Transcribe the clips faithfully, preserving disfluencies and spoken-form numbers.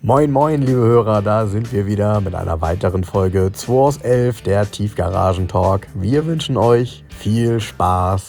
Moin moin liebe Hörer, da sind wir wieder mit einer weiteren Folge zwei aus elf, der Tiefgaragen-Talk. Wir wünschen euch viel Spaß.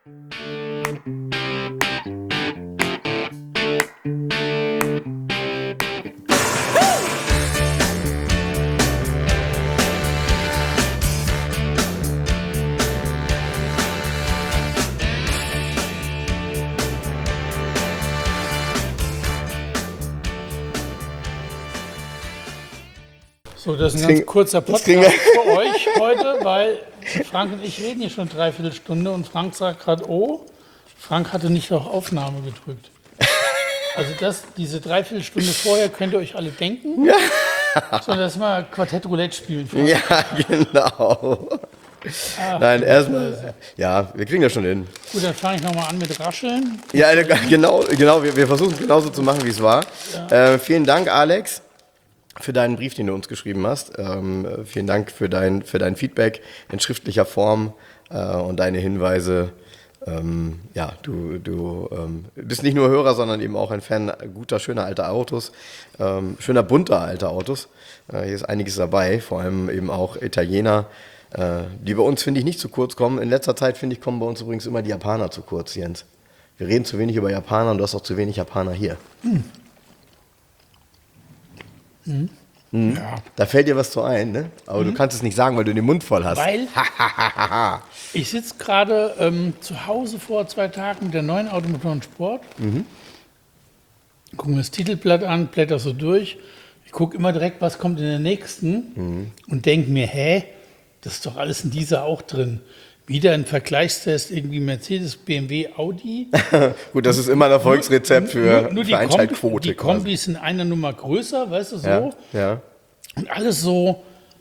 So, das ist ein ganz kurzer Podcast für euch heute, weil Frank und ich reden hier schon dreiviertel Stunde und Frank sagt gerade, oh, Frank hatte nicht auf Aufnahme gedrückt. Also das, diese Dreiviertelstunde vorher könnt ihr euch alle denken, ja. Sondern dass wir Quartett Roulette spielen. Frank. Ja, genau. Ach, Nein, erstmal, ja, wir kriegen das schon hin. Gut, dann fange ich nochmal an mit Rascheln. Ja, genau, genau wir, wir versuchen es genauso zu machen, wie es war. Ja. Äh, vielen Dank, Alex, für deinen Brief, den du uns geschrieben hast. Ähm, vielen Dank für dein, für dein Feedback in schriftlicher Form äh, und deine Hinweise. Ähm, ja, du, du ähm, bist nicht nur Hörer, sondern eben auch ein Fan guter, schöner alter Autos, ähm, schöner bunter alter Autos. Äh, hier ist einiges dabei, vor allem eben auch Italiener, äh, die bei uns, finde ich, nicht zu kurz kommen. In letzter Zeit, finde ich, kommen bei uns übrigens immer die Japaner zu kurz, Jens. Wir reden zu wenig über Japaner und du hast auch zu wenig Japaner hier. Hm. Mhm. Mhm. Ja. Da fällt dir was zu ein, ne? Aber mhm. du kannst es nicht sagen, weil du den Mund voll hast. Weil ich sitze gerade ähm, zu Hause vor zwei Tagen mit der neuen Automotoren Sport. Mhm. Gucke mir das Titelblatt an, blätter so durch. Ich gucke immer direkt, was kommt in der nächsten mhm. und denke mir, hä, das ist doch alles in dieser auch drin. Wieder ein Vergleichstest, irgendwie Mercedes, B M W, Audi. Gut, das ist immer ein Erfolgsrezept für, nur, nur für Einschaltquote. Die Kombis sind eine Nummer größer, weißt du, so. Ja, ja. Und alles so,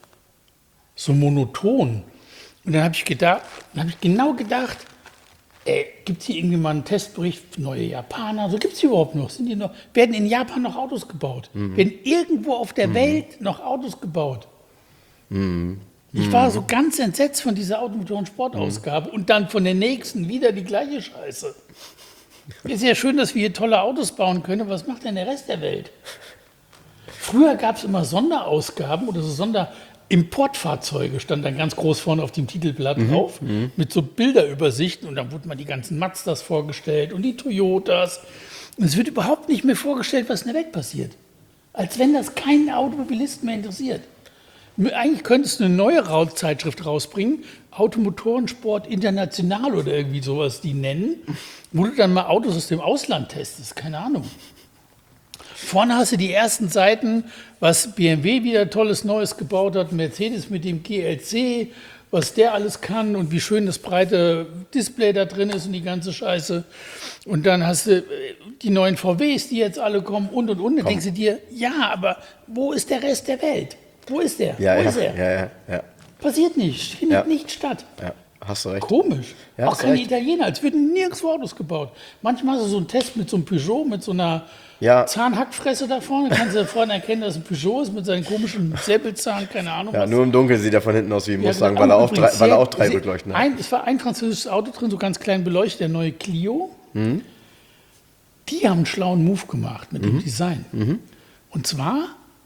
so monoton. Und dann habe ich gedacht, dann habe ich genau gedacht, gibt es hier irgendwie mal einen Testbericht für neue Japaner? So gibt es die überhaupt noch? Sind die noch? Werden in Japan noch Autos gebaut? Mhm. Werden irgendwo auf der mhm. Welt noch Autos gebaut? Mhm. Ich war so ganz entsetzt von dieser Automotoren-Sportausgabe und dann von der nächsten wieder die gleiche Scheiße. Ist ja schön, dass wir hier tolle Autos bauen können, aber was macht denn der Rest der Welt? Früher gab es immer Sonderausgaben oder so Sonderimportfahrzeuge, stand dann ganz groß vorne auf dem Titelblatt mhm. drauf, mhm. mit so Bilderübersichten und dann wurden mal die ganzen Mazdas vorgestellt und die Toyotas. Und es wird überhaupt nicht mehr vorgestellt, was in der Welt passiert. Als wenn das keinen Automobilisten mehr interessiert. Eigentlich könntest du eine neue Zeitschrift rausbringen, Automotorensport International oder irgendwie sowas die nennen, wo du dann mal Autos aus dem Ausland testest, keine Ahnung. Vorne hast du die ersten Seiten, was B M W wieder Tolles Neues gebaut hat, Mercedes mit dem G L C, was der alles kann und wie schön das breite Display da drin ist und die ganze Scheiße. Und dann hast du die neuen V Ws, die jetzt alle kommen und und und. Dann denkst du dir, ja, aber wo ist der Rest der Welt? Wo ist der? Ja, Wo ja, ist er? Ja, ja, ja. Passiert nicht, findet ja. nicht statt. Ja, hast du recht. Komisch. Ja, auch keine recht. Italiener, als würden nirgendwo Autos gebaut. Manchmal hast du so einen Test mit so einem Peugeot, mit so einer ja. Zahnhackfresse da vorne. Dann kannst du vorne erkennen, dass es ein Peugeot ist mit seinen komischen Säbelzahn, keine Ahnung. Ja, was. nur im Dunkeln sieht er von hinten aus wie ein Ja, Mustang, genau. weil er auch Übrigens drei, weil er auch sehr- drei sehr- Rückleuchten hat. Ein, es war ein französisches Auto drin, so ganz klein beleuchtet, der neue Clio. Mhm. Die haben einen schlauen Move gemacht mit Mhm. dem Design. Mhm. Und zwar,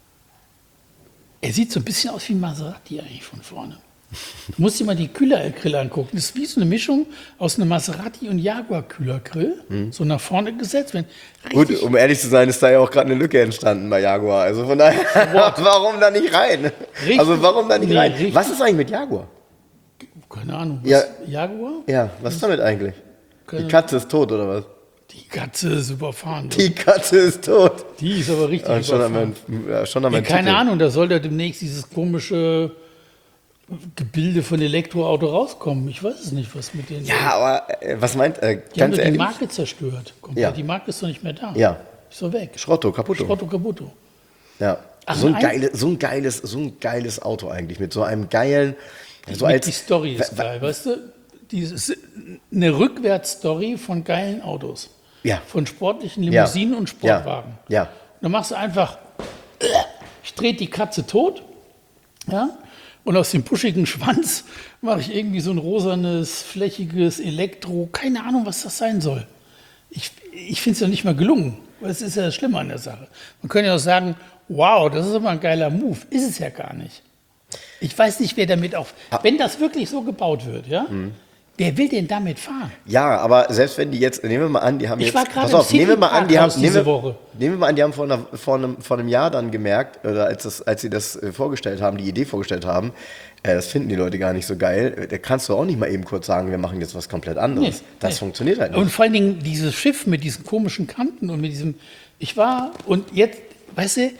er sieht so ein bisschen aus wie ein Maserati eigentlich von vorne. Du musst dir mal die Kühlergrill angucken. Das ist wie so eine Mischung aus einem Maserati und Jaguar-Kühlergrill. Mhm. So nach vorne gesetzt. Wenn Gut, um ehrlich zu sein, ist da ja auch gerade eine Lücke entstanden bei Jaguar. Also von daher, warum da nicht rein? Richtig. Also warum da nicht Nee, rein? richtig. Was ist eigentlich mit Jaguar? Keine Ahnung. Was? Ja. Jaguar? Ja, was ist damit eigentlich? Keine- Die Katze ist tot, oder was? Die Katze ist überfahren. Die Katze ist tot. Die ist aber richtig Ja, schon an überfahren. mein, ja, schon an Ja, mein keine Titel. Ahnung, da soll da demnächst dieses komische Gebilde von Elektroauto rauskommen. Ich weiß es nicht, was mit denen. Ja, aber äh, was meint, äh, die haben ganz doch die ehrlich? Marke zerstört. Komplett. Ja. Die Marke ist doch nicht mehr da. Ja, Ist doch weg. Schrotto, kaputt. Schrotto Caputo. Ja. Ach, so, ein ein- geile, so, ein geiles, so ein geiles Auto eigentlich, mit so einem geilen, so Mit als, die Story ist wa- wa- geil, weißt du? Die ist eine Rückwärtsstory von geilen Autos. Ja. Von sportlichen Limousinen Ja. und Sportwagen. Ja. Dann machst du einfach, ich drehe die Katze tot, ja, und aus dem buschigen Schwanz mache ich irgendwie so ein rosanes, flächiges Elektro, keine Ahnung, was das sein soll. Ich, ich finde es ja nicht mal gelungen. Das ist ja das Schlimme an der Sache. Man könnte ja auch sagen, wow, das ist aber ein geiler Move. Ist es ja gar nicht. Ich weiß nicht, wer damit auf... Wenn das wirklich so gebaut wird, ja, mhm. wer will denn damit fahren? Ja, aber selbst wenn die jetzt, nehmen wir mal an, die haben ich jetzt... war gerade pass auf, im nehmen wir mal an, die haben, diese nehmen, Woche. Nehmen wir mal an, die haben vor, einer, vor, einem, vor einem Jahr dann gemerkt, oder als, das, als sie das vorgestellt haben, die Idee vorgestellt haben, äh, das finden die Leute gar nicht so geil, da kannst du auch nicht mal eben kurz sagen, wir machen jetzt was komplett anderes. Nee, das nee. funktioniert halt nicht. Und vor allen Dingen dieses Schiff mit diesen komischen Kanten und mit diesem... Ich war, und jetzt, weißt du,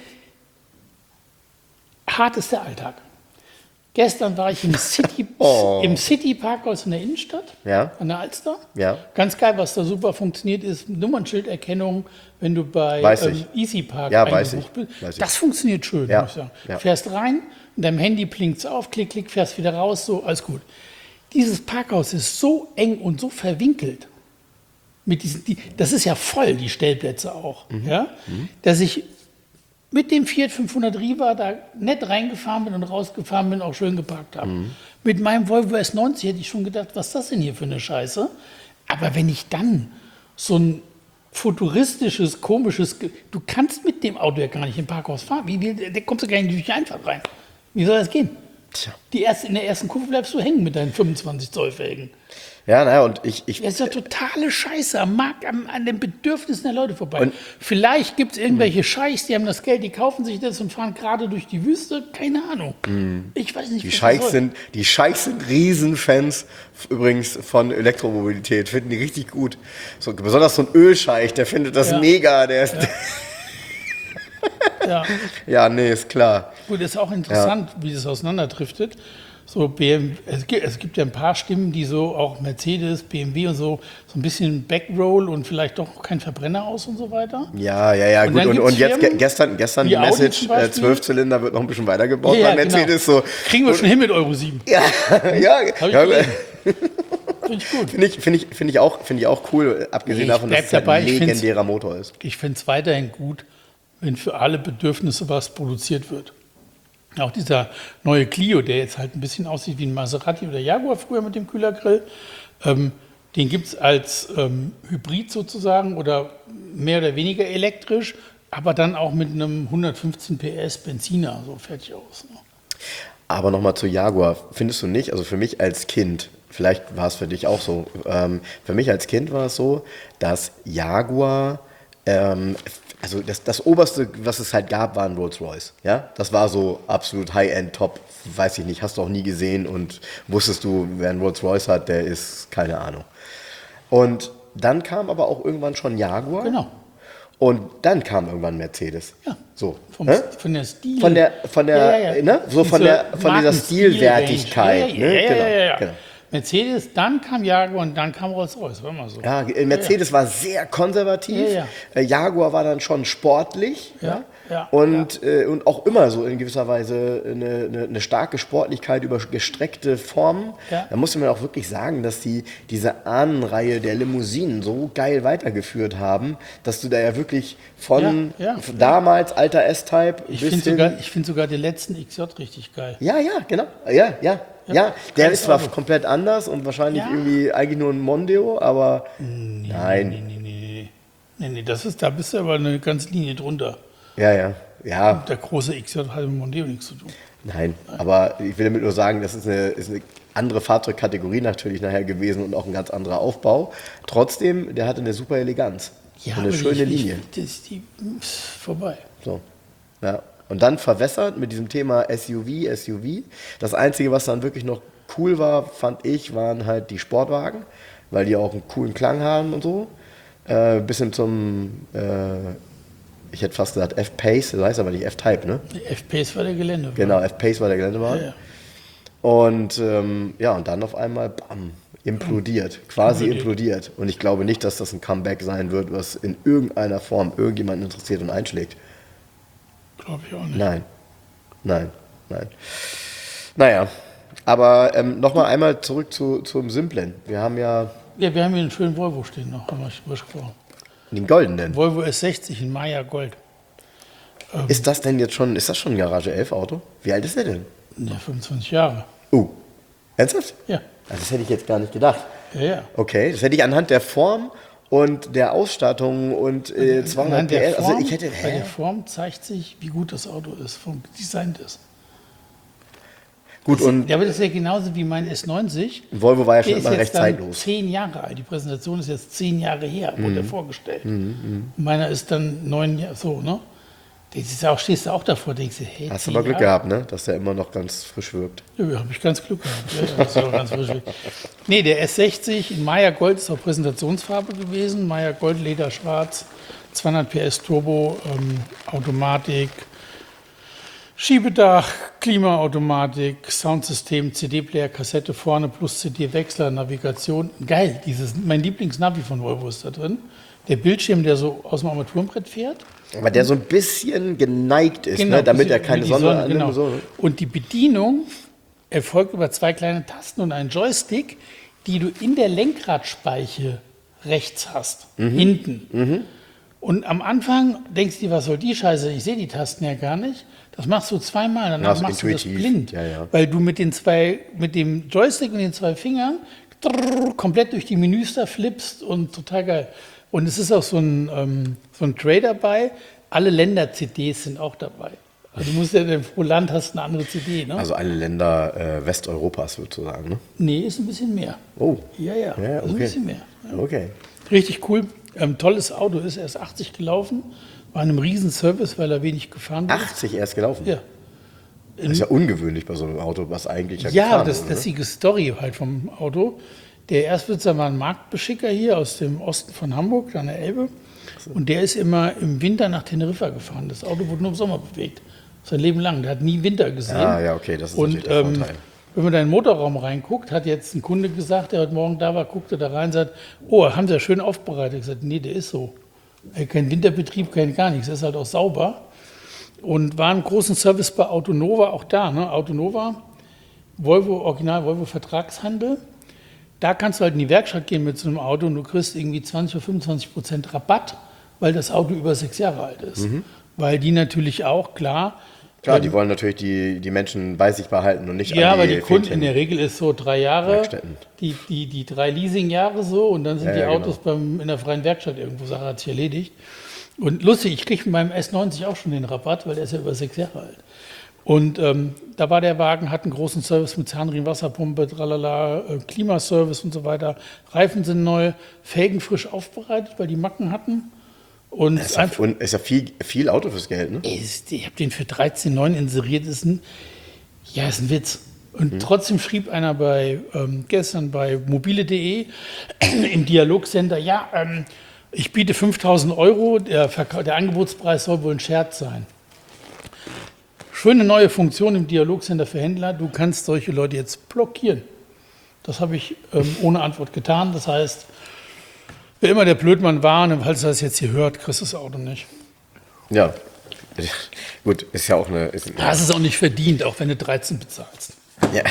hart ist der Alltag. Gestern war ich im City, oh. im City Parkhaus in der Innenstadt, ja. an der Alster. Ja. Ganz geil, was da super funktioniert, ist Nummernschilderkennung, wenn du bei ähm, Easy Park ja, eingebucht bist. Weiß das funktioniert schön, ja. muss ich sagen. Ja. Fährst rein, in deinem Handy blinkt es auf, klick, klick, fährst wieder raus, so, alles gut. Dieses Parkhaus ist so eng und so verwinkelt, mit diesen, die, das ist ja voll, die Stellplätze auch, mhm. Ja? Mhm. Dass ich mit dem Fiat fünfhundert Riva da nett reingefahren bin und rausgefahren bin, auch schön geparkt habe. Mhm. Mit meinem Volvo S neunzig hätte ich schon gedacht, was ist das denn hier für eine Scheiße? Aber wenn ich dann so ein futuristisches, komisches, du kannst mit dem Auto ja gar nicht im Parkhaus fahren. Wie, wie, da kommst du gar nicht durch die Einfahrt rein. Wie soll das gehen? Tja. Die erste, in der ersten Kurve bleibst du hängen mit deinen fünfundzwanzig Zoll Felgen. Ja, naja, und ich... ich das ist ja totale Scheiße am Markt, an, an den Bedürfnissen der Leute vorbei. Und vielleicht gibt es irgendwelche Scheichs, die haben das Geld, die kaufen sich das und fahren gerade durch die Wüste. Keine Ahnung. Mm. Ich weiß nicht, die Scheichs sind Die Scheichs sind Riesenfans übrigens von Elektromobilität. Finden die richtig gut. So, besonders so ein Ölscheich, der findet das ja. mega. Der ist... Ja. ja. ja, nee, ist klar. Gut, ist auch interessant, ja. wie das auseinanderdriftet. So B M W, es, gibt, es gibt ja ein paar Stimmen, die so auch Mercedes, B M W und so, so ein bisschen Backroll und vielleicht doch kein Verbrenner aus und so weiter. Ja, ja, ja, und gut. Und, und jetzt ge gestern, gestern die Message, äh, Zwölfzylinder wird noch ein bisschen weitergebaut ja, ja, bei Mercedes. Genau. So. Kriegen wir schon hin mit Euro sieben. Ja, ja. ja Finde ich gut. Finde ich, find ich, find ich, auch, find ich auch cool, abgesehen ich davon, dass es dabei. ein legendärer Motor ist. Ich finde es weiterhin gut, wenn für alle Bedürfnisse was produziert wird. Auch dieser neue Clio, der jetzt halt ein bisschen aussieht wie ein Maserati oder Jaguar früher mit dem Kühlergrill, ähm, den gibt es als ähm, Hybrid sozusagen oder mehr oder weniger elektrisch, aber dann auch mit einem hundertfünfzehn P S Benziner, so fertig aus. Ne? Aber nochmal zu Jaguar, findest du nicht, also für mich als Kind, vielleicht war es für dich auch so, ähm, für mich als Kind war es so, dass Jaguar... Ähm, Also das, das Oberste, was es halt gab, war ein Rolls-Royce. Ja? Das war so absolut High-End, Top, weiß ich nicht, hast du auch nie gesehen und wusstest du, wer ein Rolls-Royce hat, der ist keine Ahnung. Und dann kam aber auch irgendwann schon Jaguar. Genau. Und dann kam irgendwann Mercedes. Ja. So. Vom, von der Stil. Von der, von der, ja, ja, ja. Ne? So von der, von dieser Stilwertigkeit. Ja, ja, ne? ja, genau, ja, ja, ja. genau. Mercedes, dann kam Jaguar und dann kam Rolls-Royce, war mal so. Ja, Mercedes ja, ja. war sehr konservativ, ja, ja. Jaguar war dann schon sportlich ja, ja, und, ja. Äh, und auch immer so in gewisser Weise eine, eine, eine starke Sportlichkeit über gestreckte Formen. Ja. Da musste man auch wirklich sagen, dass die diese Ahnenreihe der Limousinen so geil weitergeführt haben, dass du da ja wirklich von ja, ja, damals alter S-Type ich finde sogar, ich find sogar den letzten X J richtig geil. Ja, ja, genau. Ja, ja. Ja, der ist zwar komplett anders und wahrscheinlich ja. irgendwie eigentlich nur ein Mondeo, aber nee, nein. Nee, nee, nee, nee, nee, das ist, da bist du aber eine ganze Linie drunter. Ja, ja, ja. Und der große X J hat mit Mondeo nichts zu tun. Nein, nein, aber ich will damit nur sagen, das ist eine, ist eine andere Fahrzeugkategorie natürlich nachher gewesen und auch ein ganz anderer Aufbau. Trotzdem, der hatte eine super Eleganz. Ja, eine schöne ich, Linie. Ich, das, die ist vorbei. So, ja. Und dann verwässert mit diesem Thema S U V, S U V. Das Einzige, was dann wirklich noch cool war, fand ich, waren halt die Sportwagen, weil die auch einen coolen Klang haben und so. Äh, bis hin zum, äh, ich hätte fast gesagt F-Pace, das heißt aber nicht F-Type, ne? F-Pace war der Geländewagen. Genau, F-Pace war der Geländewagen. Ja, ja. Und ähm, ja, und dann auf einmal, bam, implodiert, quasi implodiert. implodiert. Und ich glaube nicht, dass das ein Comeback sein wird, was in irgendeiner Form irgendjemanden interessiert und einschlägt. Glaube ich auch nicht. Nein, nein, nein. Naja, aber ähm, nochmal einmal zurück zu, zum Simplen. Wir haben ja... Ja, wir haben hier einen schönen Volvo stehen noch, haben wir besprochen. Den goldenen? Volvo S sechzig in Maya Gold. Ähm, ist das denn jetzt schon, ist das schon ein Garage elf Auto? Wie alt ist der denn? Ja, fünfundzwanzig Jahre. Uh, ernsthaft? Ja. Also das hätte ich jetzt gar nicht gedacht. Ja, ja. Okay, das hätte ich anhand der Form und der Ausstattung und äh, zweihundert Anhand der P S. Form, Also ich hätte, bei hä? der Form zeigt sich, wie gut das Auto ist, vom Design ist. Gut, und Ja, aber das ist ja genauso wie mein S neunzig. Volvo war ja schon Der ist immer jetzt recht dann zeitlos. zehn Jahre alt. Die Präsentation ist jetzt zehn Jahre her, wurde Mhm. er vorgestellt. Und meiner ist dann neun Jahre, so, ne? Das ist auch, stehst du auch davor, denkst du, hey, Hast du zehn aber Glück Jahre? gehabt, ne? Dass der immer noch ganz frisch wirkt. Ja, habe ich ganz Glück gehabt. Ja, ja, das ist auch ganz frisch. Nee, der S sechzig in Maya Gold ist auch Präsentationsfarbe gewesen. Maya Gold, Leder schwarz, zweihundert P S Turbo, ähm, Automatik, Schiebedach, Klimaautomatik, Soundsystem, C D-Player, Kassette vorne plus C D-Wechsler, Navigation. Geil, dieses, mein Lieblingsnavi von Volvo ist da drin. Der Bildschirm, der so aus dem Armaturenbrett fährt. Aber der so ein bisschen geneigt ist, Genau, ne? Damit bisschen er keine wie die Sonne, Sonne, annimmt. genau. So. Und die Bedienung erfolgt über zwei kleine Tasten und einen Joystick, die du in der Lenkradspeiche rechts hast, Mhm. hinten. Und am Anfang denkst du dir, was soll die Scheiße? Ich sehe die Tasten ja gar nicht. Das machst du zweimal, danach Also machst du intuitiv. das blind. Ja, ja. Weil du mit den zwei, mit dem Joystick und den zwei Fingern trrr, komplett durch die Menüs da flippst und total geil. Und es ist auch so ein, ähm, so ein Tray dabei. Alle Länder-C Ds sind auch dabei. Also du musst ja, pro Land hast eine andere C D, ne? Also alle Länder äh, Westeuropas sozusagen, ne? Nee, ist ein bisschen mehr. Oh, Ja, ja, Ja, ist ein okay. bisschen mehr. okay. Richtig cool. Ähm, tolles Auto, ist erst achtzig gelaufen, war in einem riesen Service, weil er wenig gefahren wurde. achtzig erst gelaufen. Ja. Das ist ja ungewöhnlich bei so einem Auto, was eigentlich ja Ja, gefahren das, wurde, das ist die Story halt vom Auto. Der Erstbesitzer war ein Marktbeschicker hier aus dem Osten von Hamburg, an der Elbe. Und der ist immer im Winter nach Teneriffa gefahren. Das Auto wurde nur im Sommer bewegt. Sein Leben lang. Der hat nie Winter gesehen. Ah, ja, okay, das ist Und natürlich der ähm, Vorteil. wenn man da in den Motorraum reinguckt, hat jetzt ein Kunde gesagt, der heute Morgen da war, guckte da rein und sagt, oh, haben Sie ja schön aufbereitet. Ich gesagt, nee, der ist so. Äh, Kein Winterbetrieb, kein gar nichts. Er ist halt auch sauber. Und war einen großen Service bei Autonova, auch da. Ne? Autonova, Volvo, Original Volvo Vertragshandel. Da kannst du halt in die Werkstatt gehen mit so einem Auto und du kriegst irgendwie zwanzig oder fünfundzwanzig Prozent Rabatt, weil das Auto über sechs Jahre alt ist. Weil die natürlich auch, klar, Klar, die wollen natürlich die, die Menschen bei sich behalten und nicht ja, an weil die die Kunden in Fähnchen. der Regel ist so drei Jahre, Werkstätten. die, die, die drei Leasingjahre so und dann sind Ja, die ja, Autos beim, in der freien Werkstatt irgendwo, Sache hat sich erledigt. Und lustig, ich kriege mit meinem S neunzig auch schon den Rabatt, weil der ist ja über sechs Jahre alt. Und ähm, da war der Wagen, hat einen großen Service mit Zahnriemen, Wasserpumpe, tralala, äh, Klimaservice und so weiter. Reifen sind neu, Felgen frisch aufbereitet, weil die Macken hatten. Und Das ist ja, einfach, und ist ja viel, viel Auto fürs Geld, ne? ist, ich habe den für dreizehn Komma neun inseriert, ist ein, ja, ist ein Witz. Und trotzdem schrieb einer bei, ähm, gestern bei mobile punkt de im Dialogcenter, ja, ähm, ich biete fünftausend Euro, der, Verka der Angebotspreis soll wohl ein Scherz sein. Schöne neue Funktion im Dialogcenter für Händler, du kannst solche Leute jetzt blockieren. Das habe ich ähm, ohne Antwort getan, das heißt, wer immer der Blödmann war, und falls er das jetzt hier hört, kriegst du das Auto nicht. Ja. Gut, ist ja auch eine. Ist, Du hast es auch nicht verdient, auch wenn du dreizehn bezahlst. ja.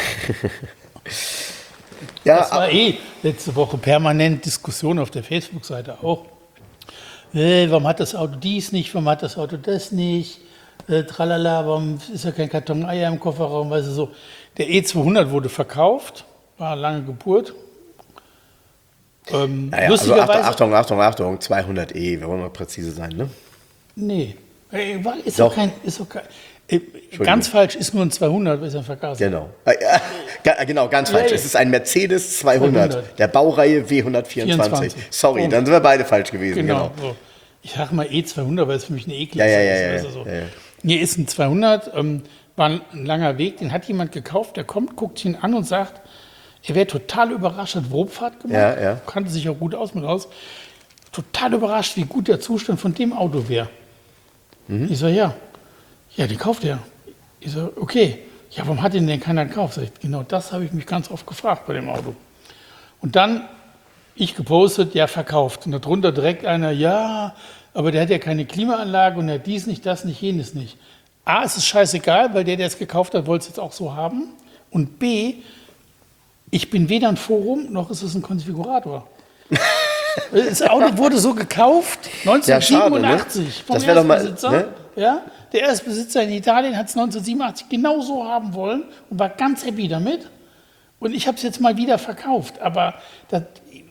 ja, Das war eh letzte Woche permanent Diskussion auf der Facebook-Seite auch. Äh, warum hat das Auto dies nicht, warum hat das Auto das nicht? Äh, tralala, warum ist ja kein Karton Eier im Kofferraum? Weißt du, so. Der E zweihundert wurde verkauft, war eine lange Geburt. Ähm, naja, also lustigerweise, Achtung, Achtung, Achtung, Achtung, zweihundert E, wir wollen mal präzise sein, ne? nee, Äh, war- ist Doch. doch kein, ist doch kein, äh, ganz falsch, ist nur ein zweihundert, ist ein Vergaser. Genau. Äh, ja, ga- genau, ganz falsch. Ja, ja. Es ist ein Mercedes zweihundert, zweihundert. der Baureihe W hundertvierundzwanzig. vierundzwanzig. Sorry, Oh. dann sind wir beide falsch gewesen. Genau. Genau. So. Ich sage mal E zweihundert, weil es für mich eine E-Klasse Ja, ja, ja, ist. ja, Also so. ja, ja. Hier ist ein zweihundert, ähm, war ein langer Weg, den hat jemand gekauft, der kommt, guckt ihn an und sagt, er wäre total überrascht, hat Probfahrt gemacht, Ja, ja. kannte sich auch gut aus mit aus, total überrascht, wie gut der Zustand von dem Auto wäre. Mhm. Ich sage, ja, ja, den kauft er. Ich sage, okay, ja, warum hat ihn denn keiner gekauft? Sag ich, genau das habe ich mich ganz oft gefragt bei dem Auto. Und dann ich gepostet, ja, verkauft. Und darunter direkt einer, ja, aber der hat ja keine Klimaanlage und er hat dies nicht, das nicht, jenes nicht. A, es ist scheißegal, weil der, der es gekauft hat, wollte es jetzt auch so haben. Und B, ich bin weder ein Forum, noch ist es ein Konfigurator. Das Auto wurde so gekauft, neunzehnhundertsiebenundachtzig, Ja, schade, ne? vom Das wär doch mal, Erstbesitzer. ne? Ja, der Erstbesitzer in Italien hat es neunzehnhundertsiebenundachtzig genau so haben wollen und war ganz happy damit. Und ich habe es jetzt mal wieder verkauft. Aber das,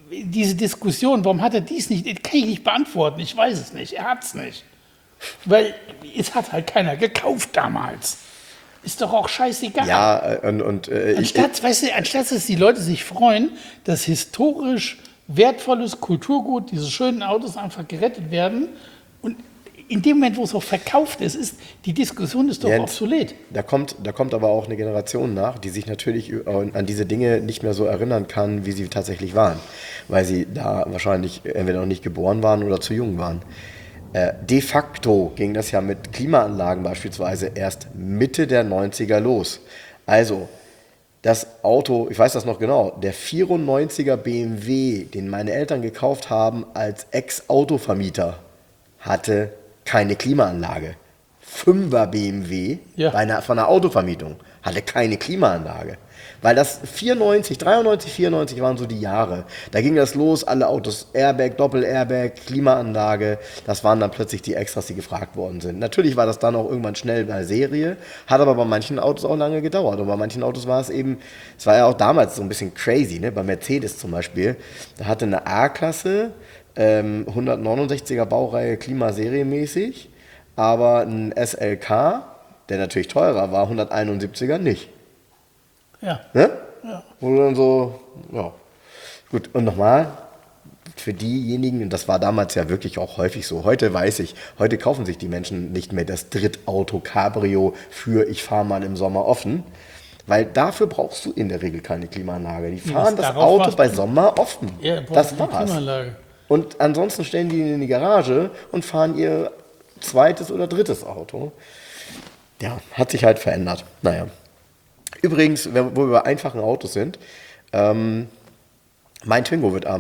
diese Diskussion, warum hat er dies nicht, das kann ich nicht beantworten. Ich weiß es nicht. Er hat es nicht. Weil es hat halt keiner gekauft damals. Ist doch auch scheißegal. Ja, und, und äh, Anstatt, ich, weißt du, anstatt dass die Leute sich freuen, dass historisch wertvolles Kulturgut, diese schönen Autos einfach gerettet werden und in dem Moment, wo es auch verkauft ist, ist die Diskussion ist doch Jens, obsolet. Da kommt, da kommt aber auch eine Generation nach, die sich natürlich an diese Dinge nicht mehr so erinnern kann, wie sie tatsächlich waren. Weil sie da wahrscheinlich entweder noch nicht geboren waren oder zu jung waren. Äh, de facto ging das ja mit Klimaanlagen beispielsweise erst Mitte der neunziger los. Also das Auto, ich weiß das noch genau, der vierundneunziger B M W, den meine Eltern gekauft haben als Ex-Autovermieter, hatte keine Klimaanlage. Fünfer B M W Ja. bei einer, von einer Autovermietung hatte keine Klimaanlage. Weil das vierundneunzig, dreiundneunzig, vierundneunzig waren so die Jahre. Da ging das los, alle Autos, Airbag, Doppel-Airbag, Klimaanlage. Das waren dann plötzlich die Extras, die gefragt worden sind. Natürlich war das dann auch irgendwann schnell bei Serie, hat aber bei manchen Autos auch lange gedauert. Und bei manchen Autos war es eben, es war ja auch damals so ein bisschen crazy, ne? Bei Mercedes zum Beispiel, da hatte eine A-Klasse, ähm, hundertneunundsechziger Baureihe klimaserienmäßig, aber ein S L K, der natürlich teurer war, hunderteinundsiebziger nicht. Ja. Ne? Ja. Wo du dann so, ja. Gut, und nochmal, für diejenigen, und das war damals ja wirklich auch häufig so, heute weiß ich, heute kaufen sich die Menschen nicht mehr das Drittauto Cabrio für ich fahre mal im Sommer offen, weil dafür brauchst du in der Regel keine Klimaanlage. Die fahren das darauf Auto war's- bei Sommer offen. Ja, braucht das eine war's. Klimaanlage. Und ansonsten stellen die ihn in die Garage und fahren ihr zweites oder drittes Auto. Ja, hat sich halt verändert. Naja. Übrigens, wenn- wo wir bei einfachen Autos sind, ähm, mein Twingo wird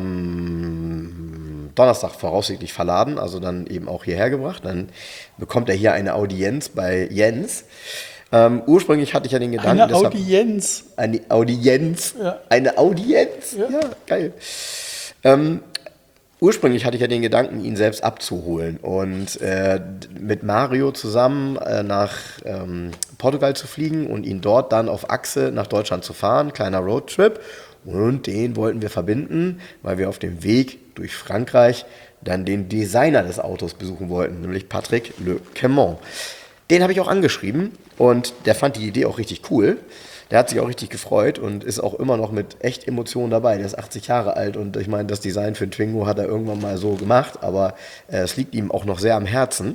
am Donnerstag voraussichtlich verladen, also dann eben auch hierher gebracht. Dann bekommt er hier eine Audienz bei Jens. Ähm, ursprünglich hatte ich ja den Gedanken, Eine deshalb- Audienz. eine Audienz. Ja. Eine Audienz? Ja. Ja, geil. Ähm, ursprünglich hatte ich ja den Gedanken, ihn selbst abzuholen und äh, mit Mario zusammen äh, nach ähm, Portugal zu fliegen und ihn dort dann auf Achse nach Deutschland zu fahren. Kleiner Roadtrip. Und den wollten wir verbinden, weil wir auf dem Weg durch Frankreich dann den Designer des Autos besuchen wollten, nämlich Patrick Le Quément. Den habe ich auch angeschrieben und der fand die Idee auch richtig cool. Der hat sich auch richtig gefreut und ist auch immer noch mit echt Emotionen dabei. Der ist achtzig Jahre alt und ich meine, das Design für ein Twingo hat er irgendwann mal so gemacht, aber äh, es liegt ihm auch noch sehr am Herzen.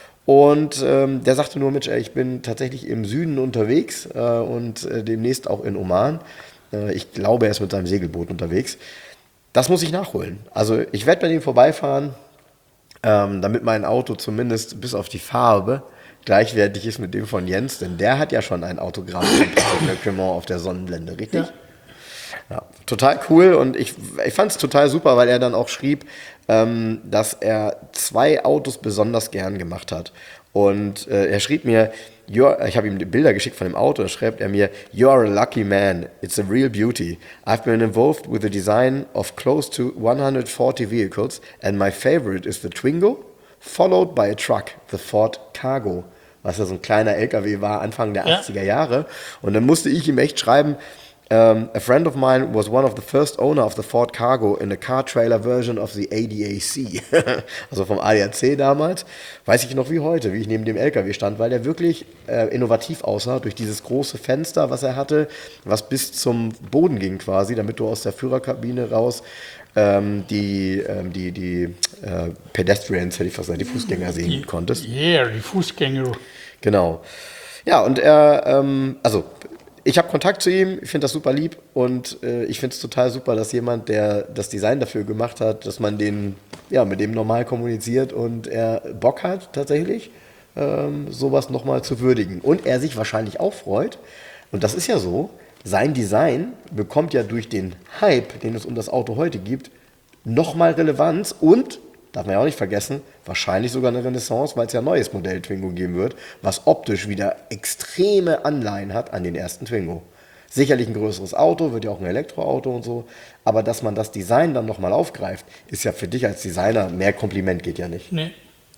Und ähm, der sagte nur, Mensch, ey, ich bin tatsächlich im Süden unterwegs äh, und äh, demnächst auch in Oman. Äh, ich glaube, er ist mit seinem Segelboot unterwegs. Das muss ich nachholen. Also ich werde bei dem vorbeifahren, ähm, damit mein Auto zumindest bis auf die Farbe gleichwertig ist mit dem von Jens, denn der hat ja schon ein Autogramm von Patrick Le Quément auf der Sonnenblende, richtig? Ja. Ja, total cool und ich, ich fand es total super, weil er dann auch schrieb, ähm, dass er zwei Autos besonders gern gemacht hat. Und äh, er schrieb mir, You're, ich habe ihm die Bilder geschickt von dem Auto, da schreibt er mir, "You are a lucky man, it's a real beauty. I've been involved with the design of close to one hundred forty vehicles and my favorite is the Twingo, followed by a truck, the Ford Cargo." Was ja so ein kleiner L K W war, Anfang der Ja. achtziger Jahre. Und dann musste ich ihm echt schreiben, um, a friend of mine was one of the first owner of the Ford Cargo in a car trailer version of the A D A C. Also vom A D A C damals. Weiß ich noch wie heute, wie ich neben dem L K W stand, weil der wirklich äh, innovativ aussah durch dieses große Fenster, was er hatte, was bis zum Boden ging quasi, damit du aus der Führerkabine raus ähm, die, ähm, die, die äh, Pedestrians, hätte ich fast gesagt, die Fußgänger sehen konntest. Yeah, die Fußgänger. Genau. Ja, und er, ähm, also ich habe Kontakt zu ihm, ich finde das super lieb und äh, ich finde es total super, dass jemand, der das Design dafür gemacht hat, dass man den, ja, mit dem normal kommuniziert und er Bock hat tatsächlich, ähm, sowas nochmal zu würdigen. Und er sich wahrscheinlich auch freut, und das ist ja so, sein Design bekommt ja durch den Hype, den es um das Auto heute gibt, nochmal Relevanz und, darf man ja auch nicht vergessen, wahrscheinlich sogar eine Renaissance, weil es ja ein neues Modell Twingo geben wird, was optisch wieder extreme Anleihen hat an den ersten Twingo. Sicherlich ein größeres Auto, wird ja auch ein Elektroauto und so, aber dass man das Design dann nochmal aufgreift, ist ja für dich als Designer, mehr Kompliment geht ja nicht. Nee.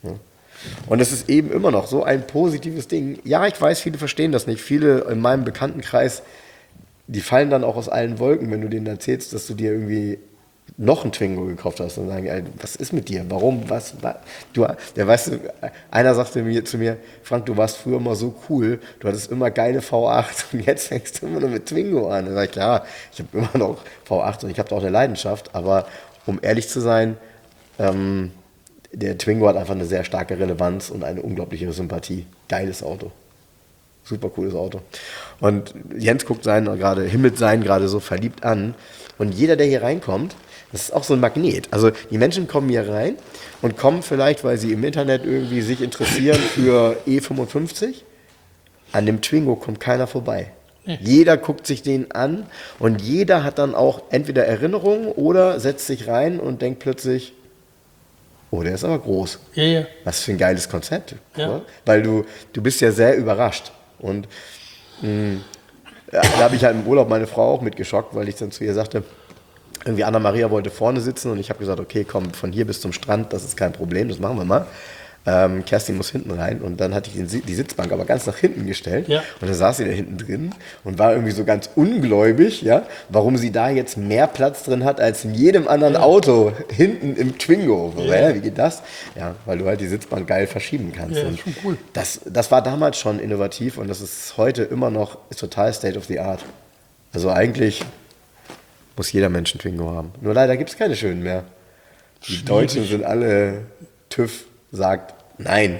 Und es ist eben immer noch so ein positives Ding. Ja, ich weiß, viele verstehen das nicht. Viele in meinem Bekanntenkreis, die fallen dann auch aus allen Wolken, wenn du denen erzählst, dass du dir irgendwie noch einen Twingo gekauft hast und sagen, ey, was ist mit dir? Warum? Was? was? Du, der weißt du, einer sagte mir zu mir, Frank, du warst früher immer so cool, du hattest immer geile V acht und jetzt fängst du immer nur mit Twingo an. Da sag ich, klar, ich habe immer noch V acht und ich habe da auch eine Leidenschaft, aber um ehrlich zu sein, ähm, der Twingo hat einfach eine sehr starke Relevanz und eine unglaubliche Sympathie. Geiles Auto. Super cooles Auto. Und Jens guckt seinen gerade, himmelt seinen gerade so verliebt an. Und jeder, der hier reinkommt, das ist auch so ein Magnet. Also die Menschen kommen hier rein und kommen vielleicht, weil sie im Internet irgendwie sich interessieren für E fünfundfünfzig. An dem Twingo kommt keiner vorbei. Nee. Jeder guckt sich den an und jeder hat dann auch entweder Erinnerungen oder setzt sich rein und denkt plötzlich, oh, der ist aber groß. Ja, ja. Was für ein geiles Konzept. Ja. Oder? Weil du, du bist ja sehr überrascht. Und mh, ja, da habe ich halt im Urlaub meine Frau auch mitgeschockt, weil ich dann zu ihr sagte, irgendwie Anna-Maria wollte vorne sitzen und ich habe gesagt, okay, komm, von hier bis zum Strand, das ist kein Problem, das machen wir mal. Ähm, Kerstin muss hinten rein und dann hatte ich den, die Sitzbank aber ganz nach hinten gestellt ja. und dann saß sie da hinten drin und war irgendwie so ganz ungläubig, ja, warum sie da jetzt mehr Platz drin hat als in jedem anderen ja. Auto hinten im Twingo. So, ja. Ja, wie geht das? Ja, weil du halt die Sitzbank geil verschieben kannst. Ja, das ist schon cool. Das, das war damals schon innovativ und das ist heute immer noch ist total State of the Art. Also eigentlich muss jeder Mensch einen Twingo haben. Nur leider gibt es keine schönen mehr. Die Schwierig. Deutschen sind alle TÜV sagt nein.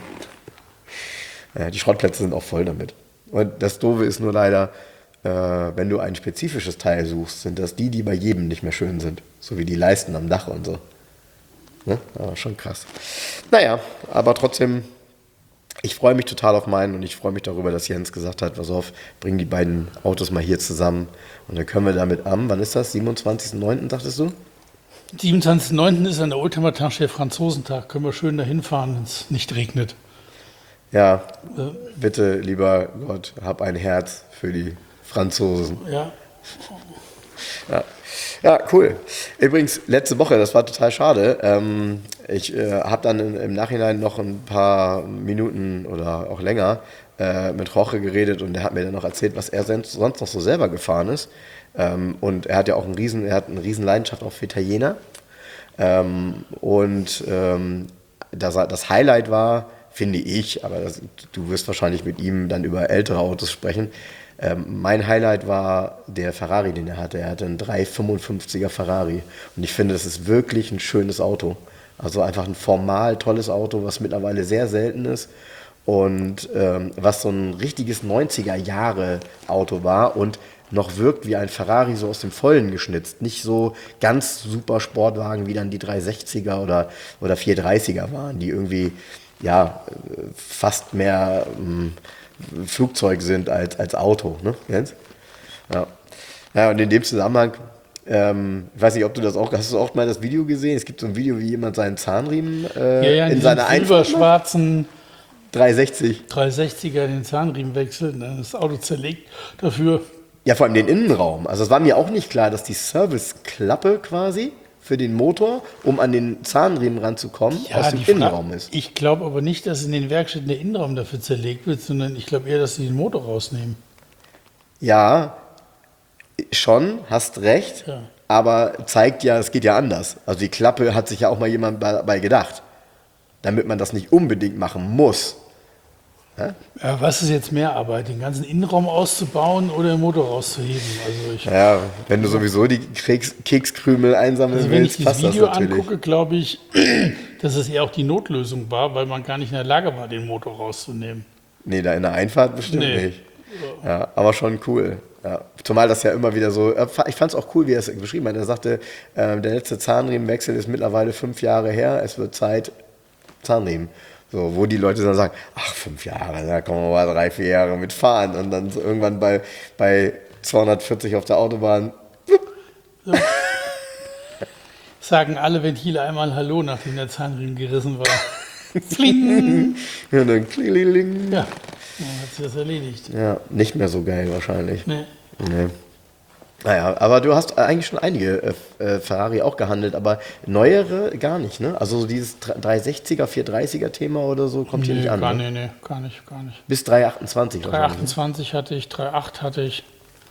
Ja, die Schrottplätze sind auch voll damit. Und das Doofe ist nur leider, äh, wenn du ein spezifisches Teil suchst, sind das die, die bei jedem nicht mehr schön sind. So wie die Leisten am Dach und so. Ne? Aber schon krass. Naja, aber trotzdem, ich freue mich total auf meinen und ich freue mich darüber, dass Jens gesagt hat, pass auf, bring die beiden Autos mal hier zusammen und dann können wir damit am, wann ist das, siebenundzwanzigsten neunten dachtest du? siebenundzwanzigsten neunten ist an der Ultimatage der Franzosentag. Können wir schön dahin fahren, wenn es nicht regnet. Ja, äh, bitte, lieber Gott, hab ein Herz für die Franzosen. Ja. Ja, ja cool. Übrigens, letzte Woche, das war total schade. Ähm, ich äh, habe dann im, im Nachhinein noch ein paar Minuten oder auch länger äh, mit Jorge geredet und der hat mir dann noch erzählt, was er sonst noch so selber gefahren ist. Ähm, und er hat ja auch einen riesen, er hat eine riesen Leidenschaft auch für Italiener. Ähm, und ähm, das, das Highlight war, finde ich, aber das, du wirst wahrscheinlich mit ihm dann über ältere Autos sprechen. Ähm, mein Highlight war der Ferrari, den er hatte. Er hatte einen dreihundertfünfundfünfziger Ferrari. Und ich finde, das ist wirklich ein schönes Auto. Also einfach ein formal tolles Auto, was mittlerweile sehr selten ist. Und ähm, was so ein richtiges neunziger-Jahre-Auto war und noch wirkt wie ein Ferrari so aus dem Vollen geschnitzt. Nicht so ganz super Sportwagen wie dann die dreihundertsechziger oder, oder vierhundertdreißiger waren, die irgendwie ja, fast mehr ähm, Flugzeug sind als, als Auto. Ne, Jens? Ja. Ja, und in dem Zusammenhang, ähm, ich weiß nicht, ob du das auch, hast du auch mal das Video gesehen? Es gibt so ein Video, wie jemand seinen Zahnriemen äh, ja, ja, in seiner Einfahrt silberschwarzen dreihundertsechzig dreihundertsechziger den Zahnriemen wechselt, ne? Das Auto zerlegt dafür. Ja, vor allem den Innenraum. Also es war mir auch nicht klar, dass die Serviceklappe quasi für den Motor, um an den Zahnriemen ranzukommen, Ja, aus dem die Fra- Innenraum ist. Ich glaube aber nicht, dass in den Werkstätten der Innenraum dafür zerlegt wird, sondern ich glaube eher, dass sie den Motor rausnehmen. Ja, schon, hast recht, Ja. aber zeigt ja, es geht ja anders. Also die Klappe hat sich ja auch mal jemand bei, bei gedacht, damit man das nicht unbedingt machen muss. Ja? Ja, was ist jetzt mehr Arbeit, den ganzen Innenraum auszubauen oder den Motor rauszuheben? Also, ich, Ja, wenn du sowieso die Keks, Kekskrümel einsammeln also wenn ich willst, dieses passt das Video natürlich. angucke, glaube ich, dass es eher auch die Notlösung war, weil man gar nicht in der Lage war, den Motor rauszunehmen. Nee, da in der Einfahrt bestimmt Nee. nicht. Ja, aber schon cool. Ja. Zumal das ja immer wieder so, ich fand es auch cool, wie er es beschrieben hat. Er sagte, äh, der letzte Zahnriemenwechsel ist mittlerweile fünf Jahre her, es wird Zeit, Zahnriemen. So, wo die Leute dann sagen, ach, fünf Jahre, da kann man mal drei, vier Jahre mitfahren. Und dann so irgendwann bei, bei zweihundertvierzig auf der Autobahn. So. Sagen alle Ventile einmal Hallo, nachdem der Zahnriemen gerissen war. Fling! Und dann klingeling. Ja, dann hat sich das erledigt. Ja, nicht mehr so geil wahrscheinlich. Nee. Nee. Naja, aber du hast eigentlich schon einige äh, äh, Ferrari auch gehandelt, aber neuere gar nicht, ne? Also so dieses dreihundertsechziger, vierhundertdreißiger Thema oder so kommt hier Nee, nicht an, gar, ne? nee, nee, gar nicht, gar nicht. Bis dreihundertachtundzwanzig wahrscheinlich. dreihundertachtundzwanzig hatte ich, dreihundertacht hatte ich.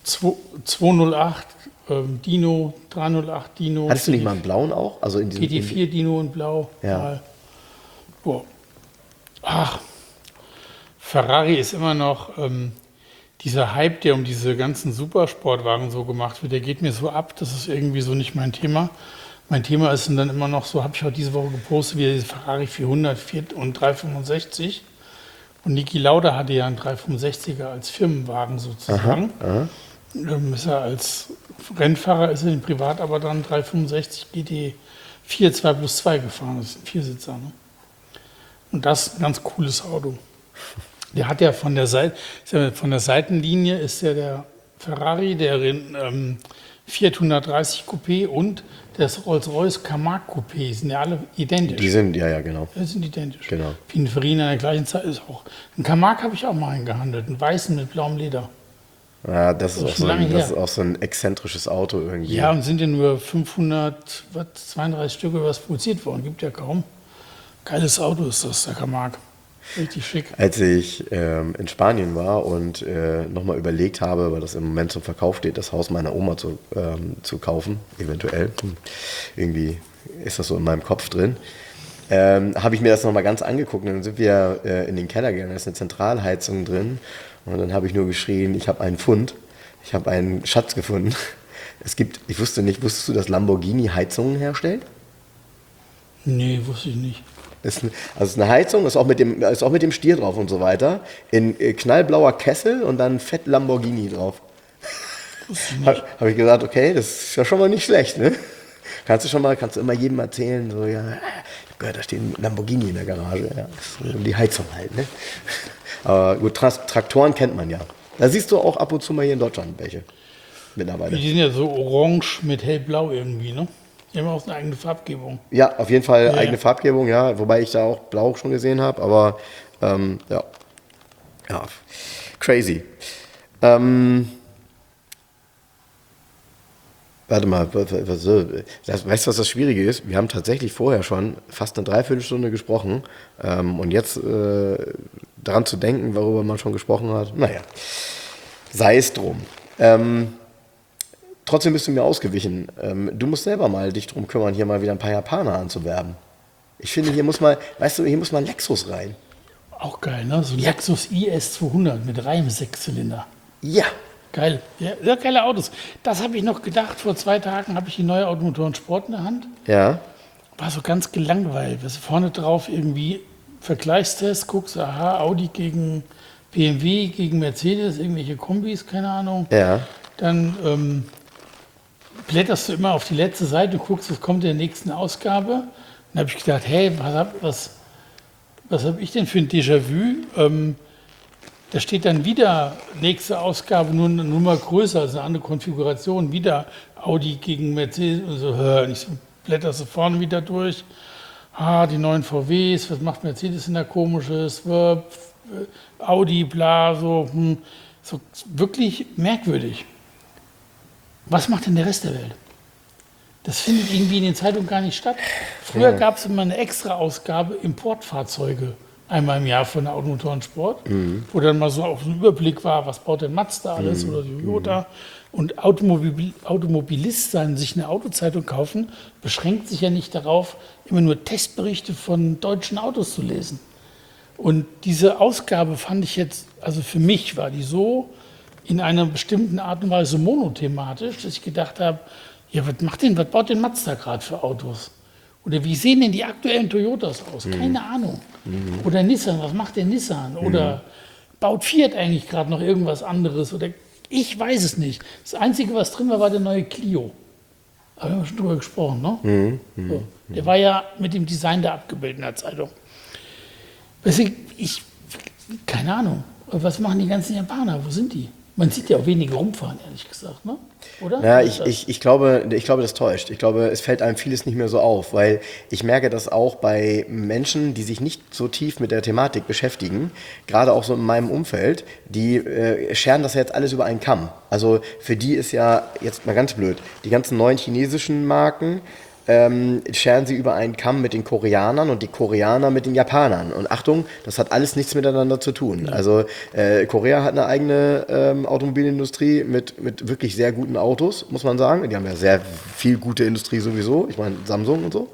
zweihundertacht ähm, Dino, dreihundertacht Dino. Hattest du nicht mal einen blauen auch? Also in diesem, G T vier Dino in Blau. Ja. Mal. Boah. Ach, Ferrari ist immer noch ähm, dieser Hype, der um diese ganzen Supersportwagen so gemacht wird, der geht mir so ab, das ist irgendwie so nicht mein Thema. Mein Thema ist dann immer noch so, habe ich heute diese Woche gepostet, wie diese Ferrari vierhundert und dreihundertfünfundsechzig. Und Niki Lauda hatte ja einen dreihundertfünfundsechziger als Firmenwagen sozusagen. Aha, Ähm, ist er als Rennfahrer, ist er in Privat aber dann dreihundertfünfundsechzig G T vier zwei plus zwei gefahren, das ist ein Viersitzer. Ne? Und das ist ein ganz cooles Auto. Der hat ja von der, Seite, von der Seitenlinie ist ja der Ferrari, der ähm, Fiat hundertdreißig Coupé und das Rolls-Royce Camargue Coupé, die sind ja alle identisch. Die sind, ja, ja, genau. Die sind identisch. Genau. Pininfarina in der gleichen Zeit ist auch. Ein Camargue habe ich auch mal eingehandelt, einen weißen mit blauem Leder. Ja, das ist, Das auch ist so lange ein, das her. ist auch so ein exzentrisches Auto irgendwie. Ja, und sind ja nur fünfhundertzweiunddreißig Stück oder was produziert worden. Gibt ja kaum. Geiles Auto ist das, der Camargue. Richtig schick. Als ich ähm, in Spanien war und äh, nochmal überlegt habe, weil das im Moment zum Verkauf steht, das Haus meiner Oma zu, ähm, zu kaufen, eventuell, hm, irgendwie ist das so in meinem Kopf drin, ähm, habe ich mir das nochmal ganz angeguckt und dann sind wir äh, in den Keller gegangen, da ist eine Zentralheizung drin und dann habe ich nur geschrien, ich habe einen Fund, ich habe einen Schatz gefunden. Es gibt, ich wusste nicht, wusstest du, dass Lamborghini Heizungen herstellt? Nee, wusste ich nicht. Ist eine, also es ist eine Heizung, ist auch, mit dem, ist auch mit dem Stier drauf und so weiter. In äh, knallblauer Kessel und dann fett Lamborghini drauf. Habe hab ich gesagt, okay, das ist ja schon mal nicht schlecht, ne? Kannst du schon mal, kannst du immer jedem erzählen, so, ja, ich hab gehört, da steht ein Lamborghini in der Garage. Ja, das ist die Heizung halt, ne? Aber gut, Trans Traktoren kennt man ja. Da siehst du auch ab und zu mal hier in Deutschland welche mittlerweile. Die sind ja so orange mit hellblau irgendwie, ne? Die haben auch eine eigene Farbgebung. Ja, auf jeden Fall Ja, eigene ja. Farbgebung, ja, wobei ich da auch Blau schon gesehen habe, aber ähm, ja. ja, crazy. Ähm, warte mal, was, was, das, weißt du, was das Schwierige ist? Wir haben tatsächlich vorher schon fast eine Dreiviertelstunde gesprochen ähm, und jetzt äh, daran zu denken, worüber man schon gesprochen hat, naja, sei es drum. Ähm, Trotzdem bist du mir ausgewichen. Ähm, du musst selber mal dich drum kümmern, hier mal wieder ein paar Japaner anzuwerben. Ich finde, hier muss mal, weißt du, hier muss mal ein Lexus rein. Auch geil, ne? So ein Ja. Lexus I S zweihundert mit Reim Sechszylinder. Ja. Geil. Ja, sehr geile Autos. Das habe ich noch gedacht. Vor zwei Tagen habe ich die neue Automotoren Sport in der Hand. Ja. War so ganz gelangweilt. Was vorne drauf irgendwie Vergleichstest, guckst, aha, Audi gegen B M W, gegen Mercedes, irgendwelche Kombis, keine Ahnung. Ja. Dann ähm, blätterst du immer auf die letzte Seite und guckst, was kommt in der nächsten Ausgabe. Dann habe ich gedacht, hey, was habe was, was hab ich denn für ein Déjà-vu? Ähm, da steht dann wieder nächste Ausgabe, nur, nur mal größer, also eine andere Konfiguration, wieder Audi gegen Mercedes und so. Hör, und ich so, blätterst du vorne wieder durch. Ah, die neuen V Ws, was macht Mercedes denn da komisches? Wörp, Audi, bla, so, hm, so wirklich merkwürdig. Was macht denn der Rest der Welt? Das findet irgendwie in den Zeitungen gar nicht statt. Früher Ja. gab es immer eine extra Ausgabe Importfahrzeuge einmal im Jahr von der Automotoren Sport, Mhm. wo dann mal so auf ein Überblick war, was baut denn Mazda alles oder Toyota. Und Automobil Automobilist sein, sich eine Autozeitung kaufen, beschränkt sich ja nicht darauf, immer nur Testberichte von deutschen Autos zu lesen. Und diese Ausgabe fand ich jetzt, also für mich war die so in einer bestimmten Art und Weise monothematisch, dass ich gedacht habe, ja, was macht denn, was baut denn Mazda gerade für Autos? Oder wie sehen denn die aktuellen Toyotas aus? Keine Ahnung. Oder Nissan, was macht der Nissan? Oder baut Fiat eigentlich gerade noch irgendwas anderes? Oder ich weiß es nicht. Das Einzige, was drin war, war der neue Clio. Da haben wir schon drüber gesprochen, ne? So. Der war ja mit dem Design da abgebildet in der Zeitung. Deswegen, ich, keine Ahnung, was machen die ganzen Japaner? Wo sind die? Man sieht ja auch wenige rumfahren, ehrlich gesagt, ne? Oder? Ja, Oder ich, ist das- ich, ich, glaube, ich glaube, das täuscht. Ich glaube, es fällt einem vieles nicht mehr so auf, weil ich merke das auch bei Menschen, die sich nicht so tief mit der Thematik beschäftigen, gerade auch so in meinem Umfeld, die äh, scheren das ja jetzt alles über einen Kamm. Also für die ist ja, jetzt mal ganz blöd, die ganzen neuen chinesischen Marken, ähm, scheren sie über einen Kamm mit den Koreanern und die Koreaner mit den Japanern. Und Achtung, das hat alles nichts miteinander zu tun. Also äh, Korea hat eine eigene ähm, Automobilindustrie mit, mit wirklich sehr guten Autos, muss man sagen. Die haben ja sehr viel gute Industrie sowieso. Ich meine Samsung und so.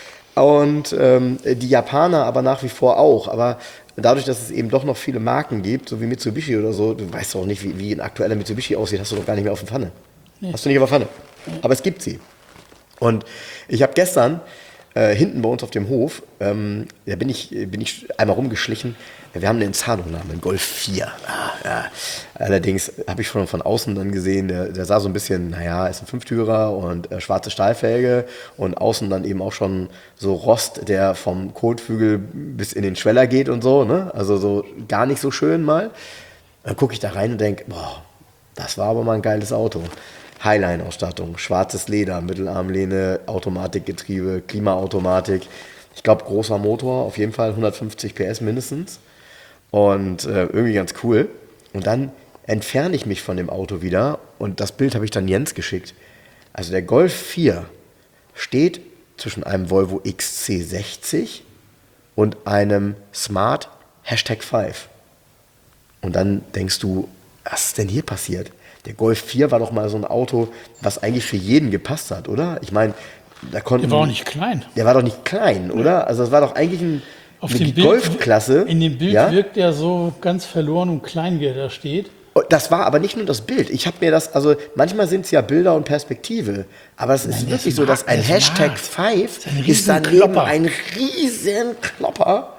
Und ähm, die Japaner aber nach wie vor auch. Aber dadurch, dass es eben doch noch viele Marken gibt, so wie Mitsubishi oder so, du weißt doch nicht, wie, wie ein aktueller Mitsubishi aussieht, hast du doch gar nicht mehr auf der Pfanne. Nee. Hast du nicht auf der Pfanne. Aber es gibt sie. Und ich habe gestern äh, hinten bei uns auf dem Hof, ähm, da bin ich, bin ich einmal rumgeschlichen. Wir haben einen Zahnungsnamen, einen Golf vier. Ah, ja. Allerdings habe ich schon von außen dann gesehen, der, der sah so ein bisschen, naja, ist ein Fünftürer und äh, schwarze Stahlfelge und außen dann eben auch schon so Rost, der vom Kotflügel bis in den Schweller geht und so. Ne? Also so gar nicht so schön mal. Dann gucke ich da rein und denke, boah, das war aber mal ein geiles Auto. Highline-Ausstattung, schwarzes Leder, Mittelarmlehne, Automatikgetriebe, Klimaautomatik. Ich glaube, großer Motor, auf jeden Fall hundertfünfzig P S mindestens. Und äh, irgendwie ganz cool. Und dann entferne ich mich von dem Auto wieder und das Bild habe ich dann Jens geschickt. Also der Golf vier steht zwischen einem Volvo X C sechzig und einem Smart Hashtag fünf. Und dann denkst du, was ist denn hier passiert? Der Golf vier war doch mal so ein Auto, was eigentlich für jeden gepasst hat, oder? Ich meine, da konnten... Der war auch nicht klein. Der war doch nicht klein, oder? Also das war doch eigentlich ein, Auf eine dem Bild, Golfklasse. In dem Bild ja? wirkt er so ganz verloren und klein, wie er da steht. Das war aber nicht nur das Bild. Ich habe mir das, also manchmal sind es ja Bilder und Perspektive, aber es ist Nein, wirklich das so, dass mag- ein das Hashtag mag. fünf Das ist ein ist daneben Riesenklopper. ein riesen Klopper.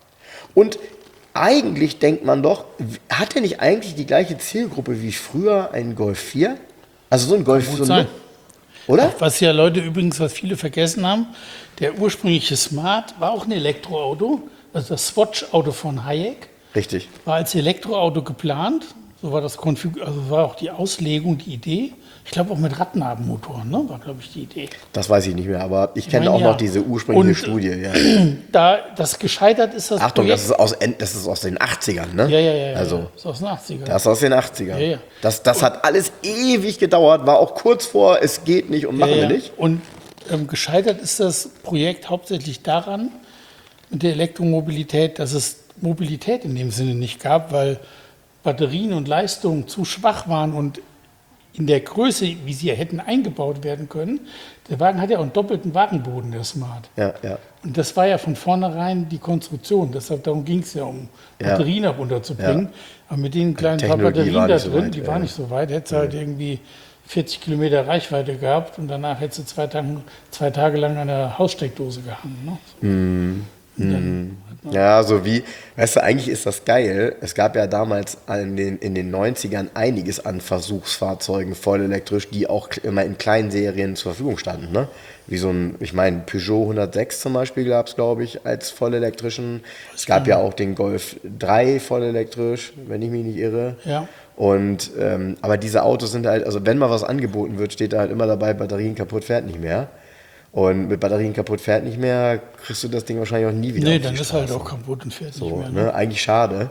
Und eigentlich denkt man doch, hat er nicht eigentlich die gleiche Zielgruppe wie früher ein Golf vier? Also so ein Golf Gut so sein. oder? Was ja Leute übrigens, was viele vergessen haben, der ursprüngliche Smart war auch ein Elektroauto. Also das Swatch-Auto von Hayek Richtig. war als Elektroauto geplant. So war das Konfig also war auch die Auslegung, die Idee. Ich glaube auch mit Radnabenmotoren, ne? War, glaube ich, die Idee. Das weiß ich nicht mehr, aber ich kenne meine, auch ja. noch diese ursprüngliche Und, Studie. Ja. Da das gescheitert ist, das Achtung, Projekt. das ist, aus, End- das ist aus den achtzigern, ne? Ja, ja, ja. ja. Also, ist aus den achtzigern. das ist aus den achtzigern. Ja, ja. Das, das hat alles ewig gedauert, war auch kurz vor, es geht nicht und machen ja, wir ja. nicht. Und ähm, gescheitert ist das Projekt hauptsächlich daran, mit der Elektromobilität, dass es Mobilität in dem Sinne nicht gab, weil Batterien und Leistung zu schwach waren und in der Größe, wie sie hätten eingebaut werden können. Der Wagen hat ja auch einen doppelten Wagenboden, der Smart. Ja, ja. Und das war ja von vornherein die Konstruktion. Deshalb, darum ging es ja, um Ja. Batterien auch runterzubringen. Ja. Aber mit den kleinen paar Technologie Batterien war da nicht so drin, weit, die ja. waren nicht so weit, hätte halt irgendwie vierzig Kilometer Reichweite gehabt und danach hätte sie zwei Tage, zwei Tage lang an der Haussteckdose gehangen. Ne? So. Mhm. Und dann hat man- Ja, so wie, weißt du, eigentlich ist das geil. Es gab ja damals in den, in den neunzigern einiges an Versuchsfahrzeugen voll elektrisch, die auch immer in kleinen Serien zur Verfügung standen. Ne? Wie so ein, ich meine, Peugeot hundertsechs zum Beispiel gab es, glaube ich, als vollelektrischen. Es gab ja auch den Golf drei vollelektrisch, wenn ich mich nicht irre. Ja. Und, ähm, aber diese Autos sind halt, also wenn mal was angeboten wird, steht da halt immer dabei, Batterien kaputt, fährt nicht mehr. Und mit Batterien kaputt fährt nicht mehr, kriegst du das Ding wahrscheinlich auch nie wieder. Nee, auf die dann ist Straße. halt auch kaputt und fährt So, nicht mehr. ne? Ne? Eigentlich schade.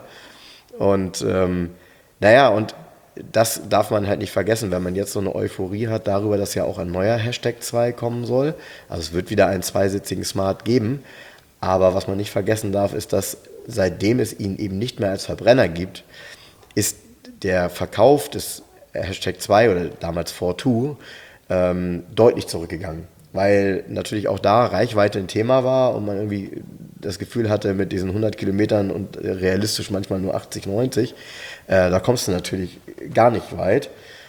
Und ähm, naja, und das darf man halt nicht vergessen, wenn man jetzt so eine Euphorie hat darüber, dass ja auch ein neuer Hashtag zwei kommen soll. Also es wird wieder einen zweisitzigen Smart geben. Aber was man nicht vergessen darf, ist, dass seitdem es ihn eben nicht mehr als Verbrenner gibt, ist der Verkauf des Hashtag zwei oder damals vier zwei ähm, deutlich zurückgegangen. Weil natürlich auch da Reichweite ein Thema war und man irgendwie das Gefühl hatte, mit diesen hundert Kilometern und realistisch manchmal nur achtzig, neunzig, äh, da kommst du natürlich gar nicht weit.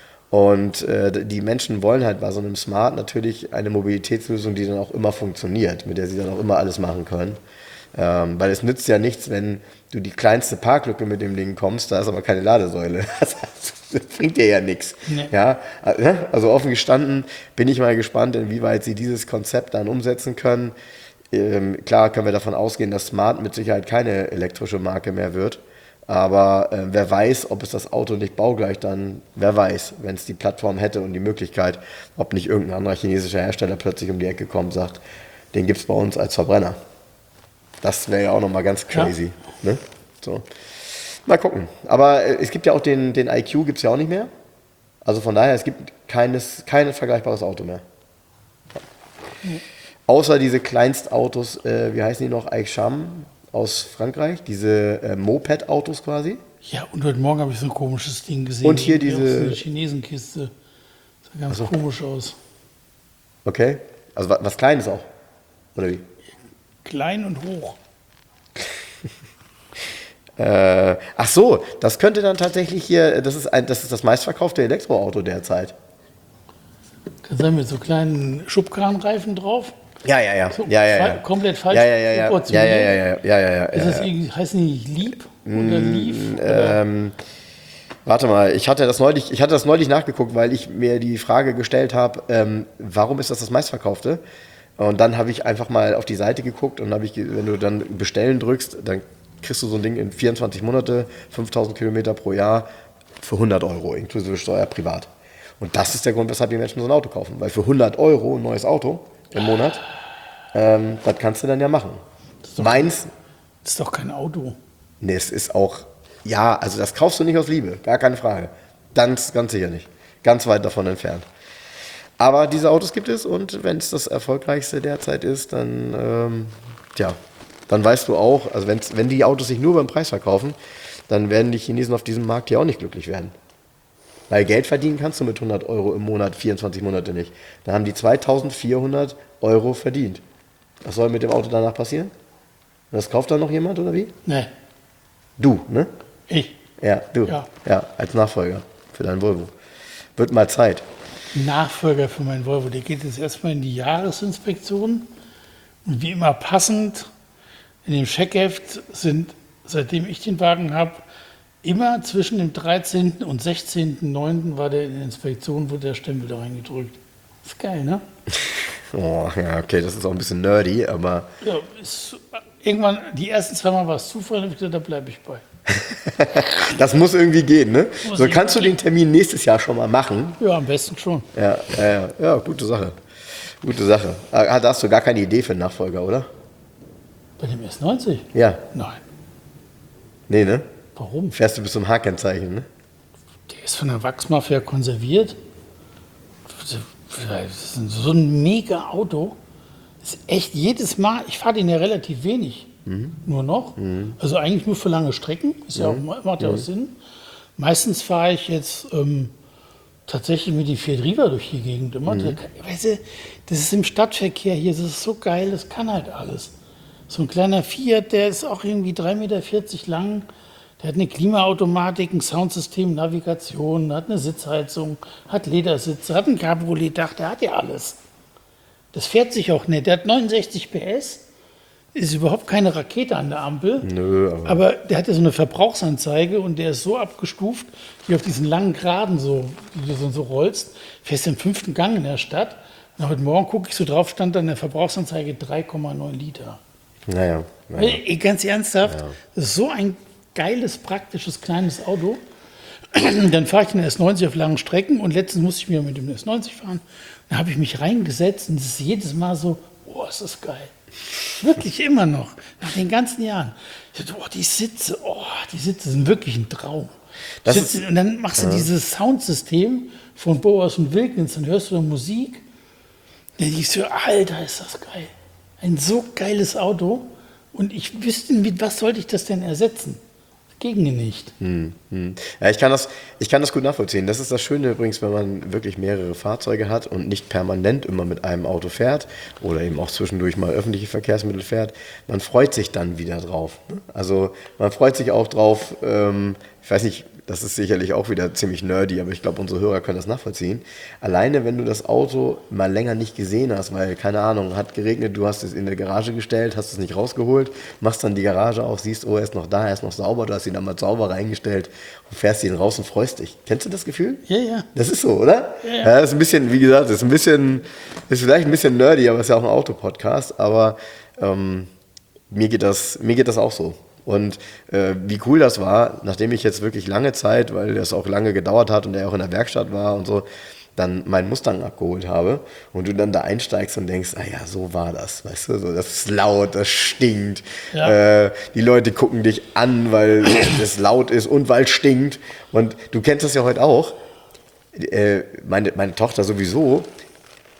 Und äh, die Menschen wollen halt bei so einem Smart natürlich eine Mobilitätslösung, die dann auch immer funktioniert, mit der sie dann auch immer alles machen können. Ähm, weil es nützt ja nichts, wenn du die kleinste Parklücke mit dem Ding kommst, da ist aber keine Ladesäule. Das bringt dir ja nichts. Nee. Ja, also offen gestanden bin ich mal gespannt, inwieweit sie dieses Konzept dann umsetzen können. Ähm, klar können wir davon ausgehen, dass Smart mit Sicherheit keine elektrische Marke mehr wird. Aber äh, wer weiß, ob es das Auto nicht baugleich dann, wer weiß, wenn es die Plattform hätte und die Möglichkeit, ob nicht irgendein anderer chinesischer Hersteller plötzlich um die Ecke kommt und sagt, den gibt es bei uns als Verbrenner. Das wäre ja auch nochmal ganz crazy. Ja. Ne? So. Mal gucken. Aber äh, es gibt ja auch den, den I Q, gibt es ja auch nicht mehr. Also von daher, es gibt keines, kein vergleichbares Auto mehr. Außer diese Kleinstautos, äh, wie heißen die noch, Aixam aus Frankreich, diese äh, Moped-Autos quasi. Ja, und heute Morgen habe ich so ein komisches Ding gesehen. Und hier Irgendwie auch diese- So eine Chinesenkiste. Sah ganz komisch aus. Okay, also wa- was Kleines auch, oder wie? Klein und hoch. Äh, ach so, das könnte dann tatsächlich hier, das ist, ein, das ist das meistverkaufte Elektroauto derzeit. Da sind mit so kleinen Schubkranreifen drauf. Ja, ja, ja. So, ja, ja, ja. fa- komplett falsch Ja, ja, ja, ja. Ja, ja, proportioniert. ja, ja, ja, ja, ja, Ist ja, das ja. irgendwie, heißt nicht Lieb oder Lief? Oder? Ähm, warte mal, ich hatte das neulich, ich hatte das neulich nachgeguckt, weil ich mir die Frage gestellt habe, ähm, warum ist das das meistverkaufte? Und dann habe ich einfach mal auf die Seite geguckt und habe ich, ge- wenn du dann bestellen drückst, dann kriegst du so ein Ding in vierundzwanzig Monate, fünftausend Kilometer pro Jahr für hundert Euro, inklusive Steuer privat. Und das ist der Grund, weshalb die Menschen so ein Auto kaufen. Weil für hundert Euro ein neues Auto im Monat, ähm, das kannst du dann ja machen. Meins, Das ist doch kein Auto. nee, es ist auch, ja, also das kaufst du nicht aus Liebe, gar keine Frage. Ganz, ganz sicher nicht. Ganz weit davon entfernt. Aber diese Autos gibt es und wenn es das erfolgreichste derzeit ist, dann, ähm, tja, dann weißt du auch, also wenn's, wenn die Autos sich nur beim Preis verkaufen, dann werden die Chinesen auf diesem Markt hier auch nicht glücklich werden. Weil Geld verdienen kannst du mit hundert Euro im Monat, vierundzwanzig Monate nicht. Dann haben die zweitausendvierhundert Euro verdient. Was soll mit dem Auto danach passieren? Das kauft dann noch jemand oder wie? Nee, Du, ne? ich. Ja, du. Ja. Ja, als Nachfolger für dein Volvo. Wird mal Zeit. Nachfolger für meinen Volvo, der geht jetzt erstmal in die Jahresinspektion. Und wie immer passend, in dem Scheckheft sind, seitdem ich den Wagen habe, immer zwischen dem dreizehnten und sechzehnten neunten war der in der Inspektion, wurde der Stempel da reingedrückt. Ist geil, ne? Oh, ja, okay, das ist auch ein bisschen nerdy, aber Ja, ist, irgendwann, die ersten zwei Mal war es Zufall, habe ich gesagt, da bleibe ich bei. das muss irgendwie gehen, ne? Muss So irgendwie kannst du den Termin nächstes Jahr schon mal machen. Ja, am besten schon. Ja, ja, ja, ja, gute Sache. Gute Sache. Ah, da hast du gar keine Idee für einen Nachfolger, oder? Bei dem S neunzig? Ja. Nein. Nee, ne? Warum? Fährst du bis zum H-Kennzeichen, ne? Der ist von der Wachsmafia konserviert. Das ist so ein mega Auto. Das ist echt jedes Mal, ich fahre den ja relativ wenig, nur noch. Also eigentlich nur für lange Strecken, ist ja auch, macht ja auch Sinn. Meistens fahre ich jetzt ähm, tatsächlich mit die Fiat Riva durch die Gegend immer. Der kann- weißt du, das ist im Stadtverkehr hier, das ist so geil, das kann halt alles. So ein kleiner Fiat, der ist auch irgendwie drei Meter vierzig lang. Der hat eine Klimaautomatik, ein Soundsystem, Navigation, hat eine Sitzheizung, hat Ledersitze, hat ein Cabriolet-Dach, der hat ja alles. Das fährt sich auch nicht. Der hat neunundsechzig P S, ist überhaupt keine Rakete an der Ampel. Nö, aber- aber der hat ja so eine Verbrauchsanzeige und der ist so abgestuft, wie auf diesen langen Geraden, so, die du so, so rollst. Fährst im fünften Gang in der Stadt. Und heute Morgen gucke ich so drauf, stand da in der Verbrauchsanzeige drei Komma neun Liter. Naja. naja. Ey, ganz ernsthaft, das ist so ein geiles, praktisches, kleines Auto. Dann fahre ich den S neunzig auf langen Strecken und letztens musste ich mir mit dem S neunzig fahren. Da habe ich mich reingesetzt und es ist jedes Mal so, oh, ist das geil. Wirklich immer noch, nach den ganzen Jahren. Ich dachte, oh, die Sitze, oh, die Sitze sind wirklich ein Traum. Das Sitze, ist- und dann machst du dieses Soundsystem von Boas und Wilkins, dann hörst du da Musik. Dann denkst du, Alter, ist das geil. Ein so geiles Auto. Und ich wüsste, mit was sollte ich das denn ersetzen? Das ging mir nicht. Hm, hm. Ja, ich kann, das, ich kann das gut nachvollziehen. Das ist das Schöne übrigens, wenn man wirklich mehrere Fahrzeuge hat und nicht permanent immer mit einem Auto fährt oder eben auch zwischendurch mal öffentliche Verkehrsmittel fährt. Man freut sich dann wieder drauf. Ne? Also man freut sich auch drauf, ähm, ich weiß nicht, das ist sicherlich auch wieder ziemlich nerdy, aber ich glaube, unsere Hörer können das nachvollziehen. Alleine, wenn du das Auto mal länger nicht gesehen hast, weil, keine Ahnung, hat geregnet, du hast es in der Garage gestellt, hast es nicht rausgeholt, machst dann die Garage auf, siehst, oh, er ist noch da, er ist noch sauber, du hast ihn dann mal sauber reingestellt und fährst ihn raus und freust dich. Kennst du das Gefühl? Ja, ja. Das ist so, oder? Ja, ja. Ja, das ist ein bisschen, wie gesagt, das ist ein bisschen, ist vielleicht ein bisschen nerdy, aber es ist ja auch ein Autopodcast, aber ähm, mir geht das, mir geht das auch so. Und äh, wie cool das war, nachdem ich jetzt wirklich lange Zeit, weil das auch lange gedauert hat und er auch in der Werkstatt war und so, dann meinen Mustang abgeholt habe und du dann da einsteigst und denkst, ah ja, so war das, weißt du, so, das ist laut, das stinkt, Ja. äh, die Leute gucken dich an, weil es laut ist und weil es stinkt und du kennst das ja heute auch, äh, meine, meine Tochter sowieso,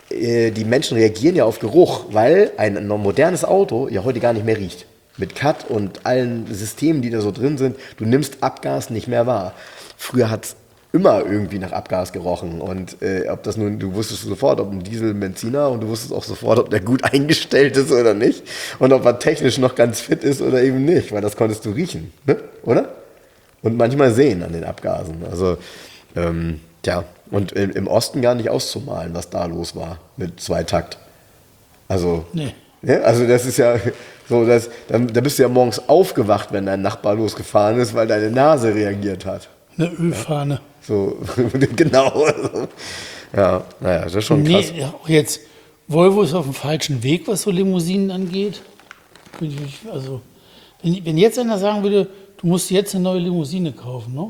äh, die Menschen reagieren ja auf Geruch, weil ein modernes Auto ja heute gar nicht mehr riecht. Mit Cut und allen Systemen, die da so drin sind, du nimmst Abgas nicht mehr wahr. Früher hat es immer irgendwie nach Abgas gerochen und äh, ob das nun, du wusstest sofort, ob ein Diesel, ein Benziner und du wusstest auch sofort, ob der gut eingestellt ist oder nicht und ob er technisch noch ganz fit ist oder eben nicht, weil das konntest du riechen, ne? Oder? Und manchmal sehen an den Abgasen. Also, ähm, ja, und im, im Osten gar nicht auszumalen, was da los war mit Zweitakt. Also, Nee. ja, also das ist ja so, dass, da, da bist du ja morgens aufgewacht, wenn dein Nachbar losgefahren ist, weil deine Nase reagiert hat. Eine Ölfahne. So, genau. Ja, naja, das ist schon krass. Nee, auch jetzt, Volvo ist auf dem falschen Weg, was so Limousinen angeht. Also, wenn, wenn jetzt einer sagen würde, du musst jetzt eine neue Limousine kaufen, ne?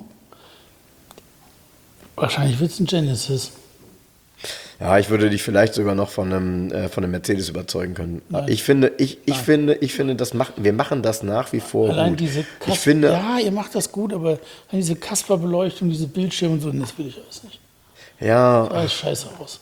Wahrscheinlich wird es ein Genesis. Ja, ich würde dich vielleicht sogar noch von einem, äh, von einem Mercedes überzeugen können. Nein. Ich finde, ich, ich Nein. finde, ich finde, das macht, wir machen das nach wie vor Allein gut. diese Ich Kasper, finde, ja, ihr macht das gut, aber diese Kasper-Beleuchtung, diese Bildschirme und so, das will ich alles nicht. ja, Das sieht alles scheiße aus.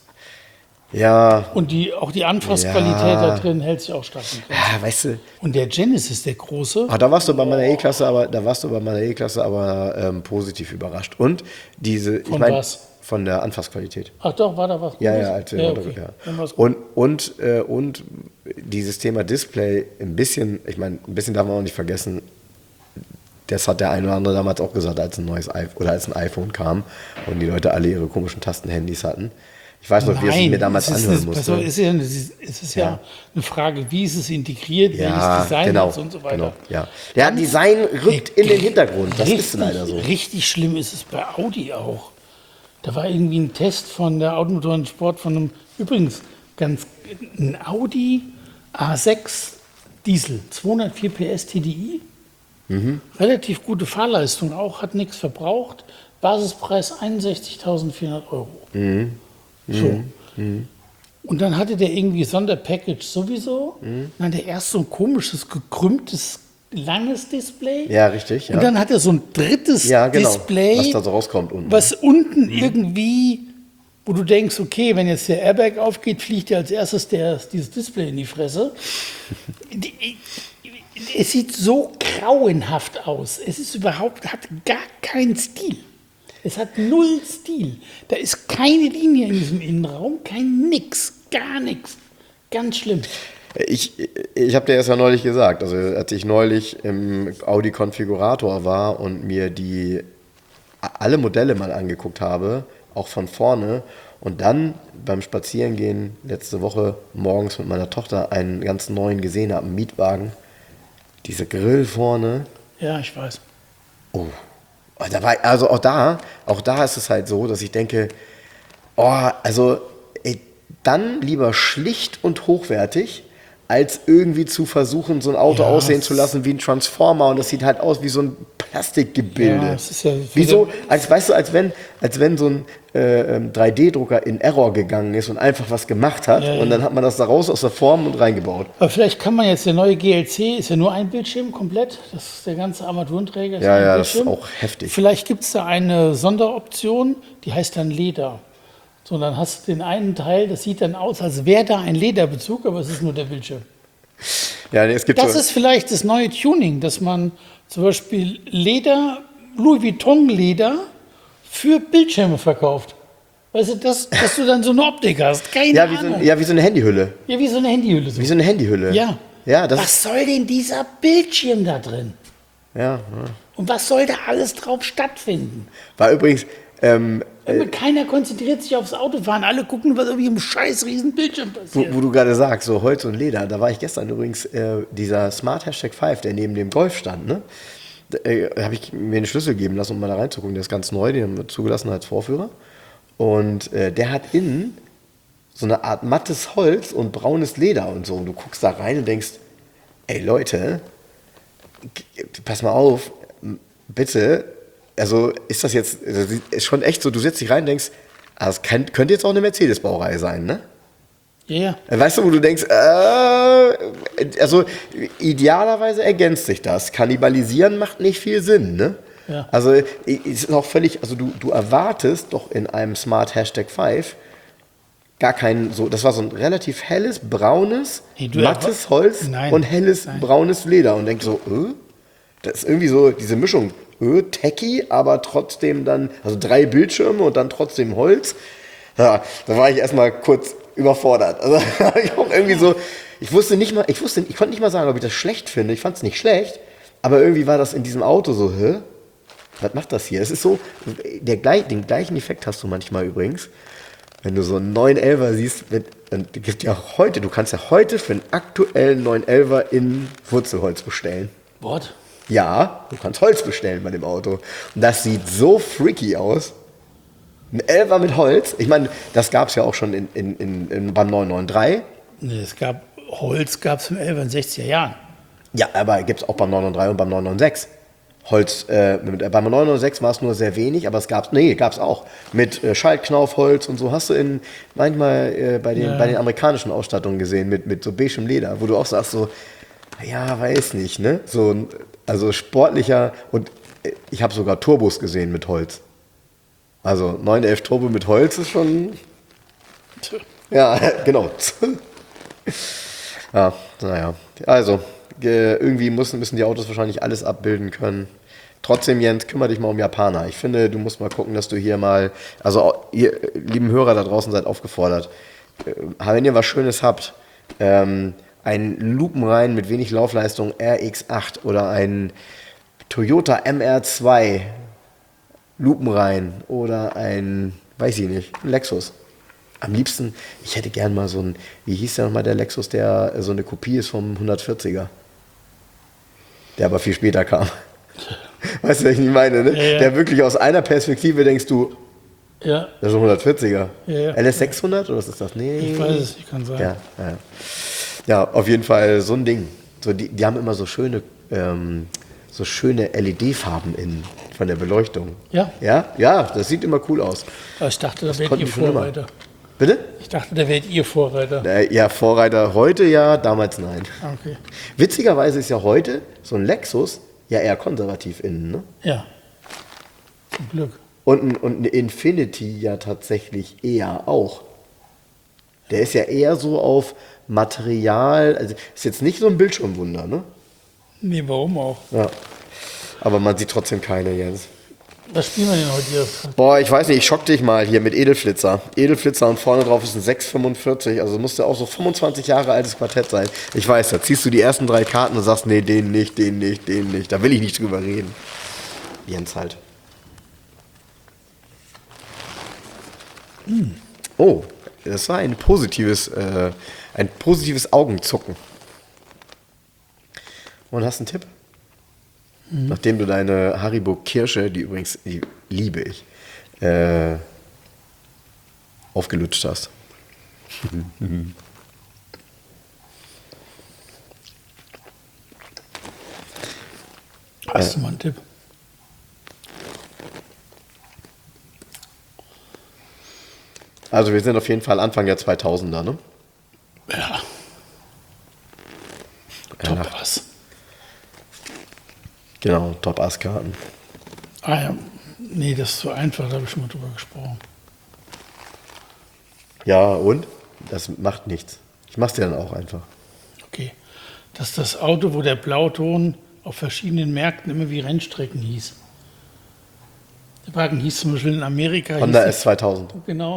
ja, Und die, auch die Anfassqualität Ja. da drin hält sich auch stark in Grenzen. ja, weißt du, Und der Genesis, der große, ah, da warst du bei meiner E-Klasse, aber da warst du bei meiner E-Klasse aber ähm, positiv überrascht. Und diese, ich Von meine, was? von der Anfassqualität. ach doch, war da was Ja, Gutes? ja, als ja, okay. okay. ja. Dann war's gut. Und, und, äh, und dieses Thema Display, ein bisschen, ich meine, ein bisschen darf man auch nicht vergessen, das hat der eine oder andere damals auch gesagt, als ein neues iPhone oder als ein iPhone kam und die Leute alle ihre komischen Tastenhandys hatten. Ich weiß noch, wie es mir damals es ist anhören eine, musste. also es ist ja, eine- es ist ja. Ja. eine Frage, wie ist es integriert, Ja, welches Design genau, hat und so weiter. genau, ja. Ja, Design rückt in den Hintergrund, das richtig, ist leider so. Richtig schlimm ist es bei Audi auch. Da war irgendwie ein Test von der Automotoren Sport von einem, übrigens, ganz, ein Audi A sechs Diesel, zweihundertvier P S T D I. Mhm. Relativ gute Fahrleistung auch, hat nichts verbraucht. Basispreis einundsechzigtausendvierhundert Euro. Mhm. So. Und dann hatte der irgendwie Sonderpackage sowieso. Dann hat er erst so ein komisches, gekrümmtes, langes Display. Ja, richtig. Ja, Und dann hat er so ein drittes ja genau. Display, Was da so rauskommt unten. was unten irgendwie, wo du denkst, okay, wenn jetzt der Airbag aufgeht, fliegt dir als erstes der, dieses Display in die Fresse. Die- Es sieht so grauenhaft aus. Es ist überhaupt, hat gar keinen Stil. Es hat null Stil. Da ist keine Linie in diesem Innenraum, kein nix, gar nichts. Ganz schlimm. Ich, ich habe dir erst ja neulich gesagt, also als ich neulich im Audi-Konfigurator war und mir die alle Modelle mal angeguckt habe, auch von vorne, und dann beim Spazierengehen letzte Woche morgens mit meiner Tochter einen ganz neuen gesehen habe, einen Mietwagen, dieser Grill vorne, Ja, ich weiß. oh, da war, also auch da, auch da ist es halt so, dass ich denke, oh, also ey, dann lieber schlicht und hochwertig, als irgendwie zu versuchen, so ein Auto Ja, aussehen es- zu lassen wie ein Transformer, und das sieht halt aus wie so ein Plastikgebilde. Ja, es ist ja wie so, wieder- als weißt du, als wenn, als wenn so ein äh, ähm, drei D Drucker in Error gegangen ist und einfach was gemacht hat, Ja, ja. und dann hat man das da raus aus der Form und reingebaut. Aber vielleicht kann man jetzt, der neue G L C ist ja nur ein Bildschirm komplett. Das ist der ganze Armaturenträger. ist Ja, ein ja, das ist Bildschirm. auch heftig. Vielleicht gibt es da eine Sonderoption, die heißt dann Leder. So, dann hast du den einen Teil, das sieht dann aus, als wäre da ein Lederbezug, aber es ist nur der Bildschirm. Ja, nee, es gibt Das so, ist vielleicht das neue Tuning, dass man zum Beispiel Leder, Louis Vuitton Leder für Bildschirme verkauft. Weißt du, dass, dass du dann so eine Optik hast. Keine ja, wie so, Ahnung. ein- ja, wie so eine Handyhülle. ja, wie so eine Handyhülle. So. Wie so eine Handyhülle. Ja. Ja, das Was soll denn dieser Bildschirm da drin? ja, ja. Und was soll da alles drauf stattfinden? War übrigens, ähm, Keiner konzentriert sich aufs Autofahren. Alle gucken, was irgendwie im scheiß riesen Bildschirm wo, passiert. wo du gerade sagst, so Holz und Leder, da war ich gestern übrigens, äh, dieser Smart Hashtag fünf, der neben dem Golf stand, ne? Da äh, habe ich mir einen Schlüssel geben lassen, um mal da reinzugucken. Der ist ganz neu, den haben wir zugelassen als Vorführer. Und äh, der hat innen so eine Art mattes Holz und braunes Leder und so. Und du guckst da rein und denkst, ey Leute, g- pass mal auf, m- bitte, also ist das jetzt, das ist schon echt so, du setzt dich rein und denkst, ah, das kann, könnte jetzt auch eine Mercedes-Baureihe sein, ne? Ja, ja. Weißt du, wo du denkst, äh, also idealerweise ergänzt sich das. Kannibalisieren macht nicht viel Sinn, ne? Ja. Also es ist auch völlig, also du, du erwartest doch in einem Smart Hashtag fünf gar kein, so, das war so ein relativ helles, braunes, Hey, du, mattes aber- Holz Nein, und helles, nein. braunes Leder. Und denk so, äh, das ist irgendwie so diese Mischung, äh, techy, aber trotzdem dann, also drei Bildschirme und dann trotzdem Holz. Ja, da war ich erstmal kurz überfordert. Also ich auch irgendwie so, ich wusste nicht mal, ich wusste, ich konnte nicht mal sagen, ob ich das schlecht finde. Ich fand es nicht schlecht, aber irgendwie war das in diesem Auto so, hä? Was macht das hier? Es ist so, der, gleich- den gleichen Effekt hast du manchmal übrigens, wenn du so einen neun elfer siehst, wenn, dann gibt ja auch heute, du kannst ja heute für einen aktuellen neun elfer in Wurzelholz bestellen. What? Ja, du kannst Holz bestellen bei dem Auto. Und das sieht so freaky aus. Ein Elfer mit Holz. Ich meine, das gab es ja auch schon in, in, in, in, beim neun neun drei. Nee, es gab, Holz gab es im Elfer in den sechziger Jahren. Ja, aber gibt es auch beim neun neun drei und beim neun neun sechs. Holz, äh, mit, äh, beim neun neun sechs war es nur sehr wenig, aber es gab es, nee, gab es auch. Mit äh, Schaltknaufholz und so. Hast du in, manchmal äh, bei, den, Ja. bei den amerikanischen Ausstattungen gesehen, mit, mit so beigem Leder, wo du auch sagst so, ja, weiß nicht, ne? So, ein- also sportlicher, und äh, ich habe sogar Turbos gesehen mit Holz. Also neun elf Turbo mit Holz ist schon, Tja. ja, genau. Ja, naja. Also, äh, irgendwie müssen, müssen die Autos wahrscheinlich alles abbilden können. Trotzdem, Jens, kümmere dich mal um Japaner. Ich finde, du musst mal gucken, dass du hier mal, also ihr äh, lieben Hörer da draußen seid aufgefordert, äh, wenn ihr was Schönes habt, ähm, ein Lupenrein mit wenig Laufleistung R X acht oder ein Toyota M R zwei Lupenrein oder ein, weiß ich nicht, ein Lexus. Am liebsten, ich hätte gern mal so ein, wie hieß der nochmal, der Lexus, der so eine Kopie ist vom hundertvierziger. Der aber viel später kam. Weißt du, was ich nicht meine, ne? Ja, ja. Der wirklich aus einer Perspektive denkst du, Ja, das ist ein hundertvierziger. Ja, ja. L S sechshundert oder was ist das? Nee. ich weiß es, ich kann sagen. Ja, ja. Ja, auf jeden Fall so ein Ding. So, die, die haben immer so schöne, ähm, so schöne L E D-Farben in, von der Beleuchtung. Ja? Ja, ja, das sieht immer cool aus. Aber ich dachte, da wärt konnten ihr die schon immer. Vorreiter. Bitte? Ich dachte, da wärt ihr Vorreiter. Äh, ja, Vorreiter heute ja, damals nein. Ah, okay. Witzigerweise ist ja heute so ein Lexus ja eher konservativ innen, ne? Ja. Zum Glück. Und, ein- und ein Infinity ja tatsächlich eher auch. Der ist ja eher so auf Material, also ist jetzt nicht so ein Bildschirmwunder, ne? Nee, warum auch? Ja. Aber man sieht trotzdem keine, Jens. Was spielen wir denn heute hier? Boah, ich weiß nicht, ich schock dich mal hier mit Edelflitzer. Edelflitzer und vorne drauf ist ein sechs fünfundvierzig, also musste auch so fünfundzwanzig Jahre altes Quartett sein. Ich weiß, da ziehst du die ersten drei Karten und sagst, nee, den nicht, den nicht, den nicht. Da will ich nicht drüber reden. Jens halt. Oh, das war ein positives, äh, ein positives Augenzucken. Und hast einen Tipp? Nachdem du deine Haribo Kirsche, die übrigens, die liebe ich, äh, aufgelutscht hast. Hast du mal einen Tipp? Also wir sind auf jeden Fall Anfang der zweitausender, ne? Ja. Ja, Top Ass. Genau, Top-Ass-Karten. Ah ja. Nee, das ist zu einfach, da habe ich schon mal drüber gesprochen. Ja, und? Das macht nichts. Ich mach's dir dann auch einfach. Okay. Das ist das Auto, wo der Blauton auf verschiedenen Märkten immer wie Rennstrecken hieß. Der Wagen hieß zum Beispiel in Amerika. Honda hieß S zweitausend. Genau.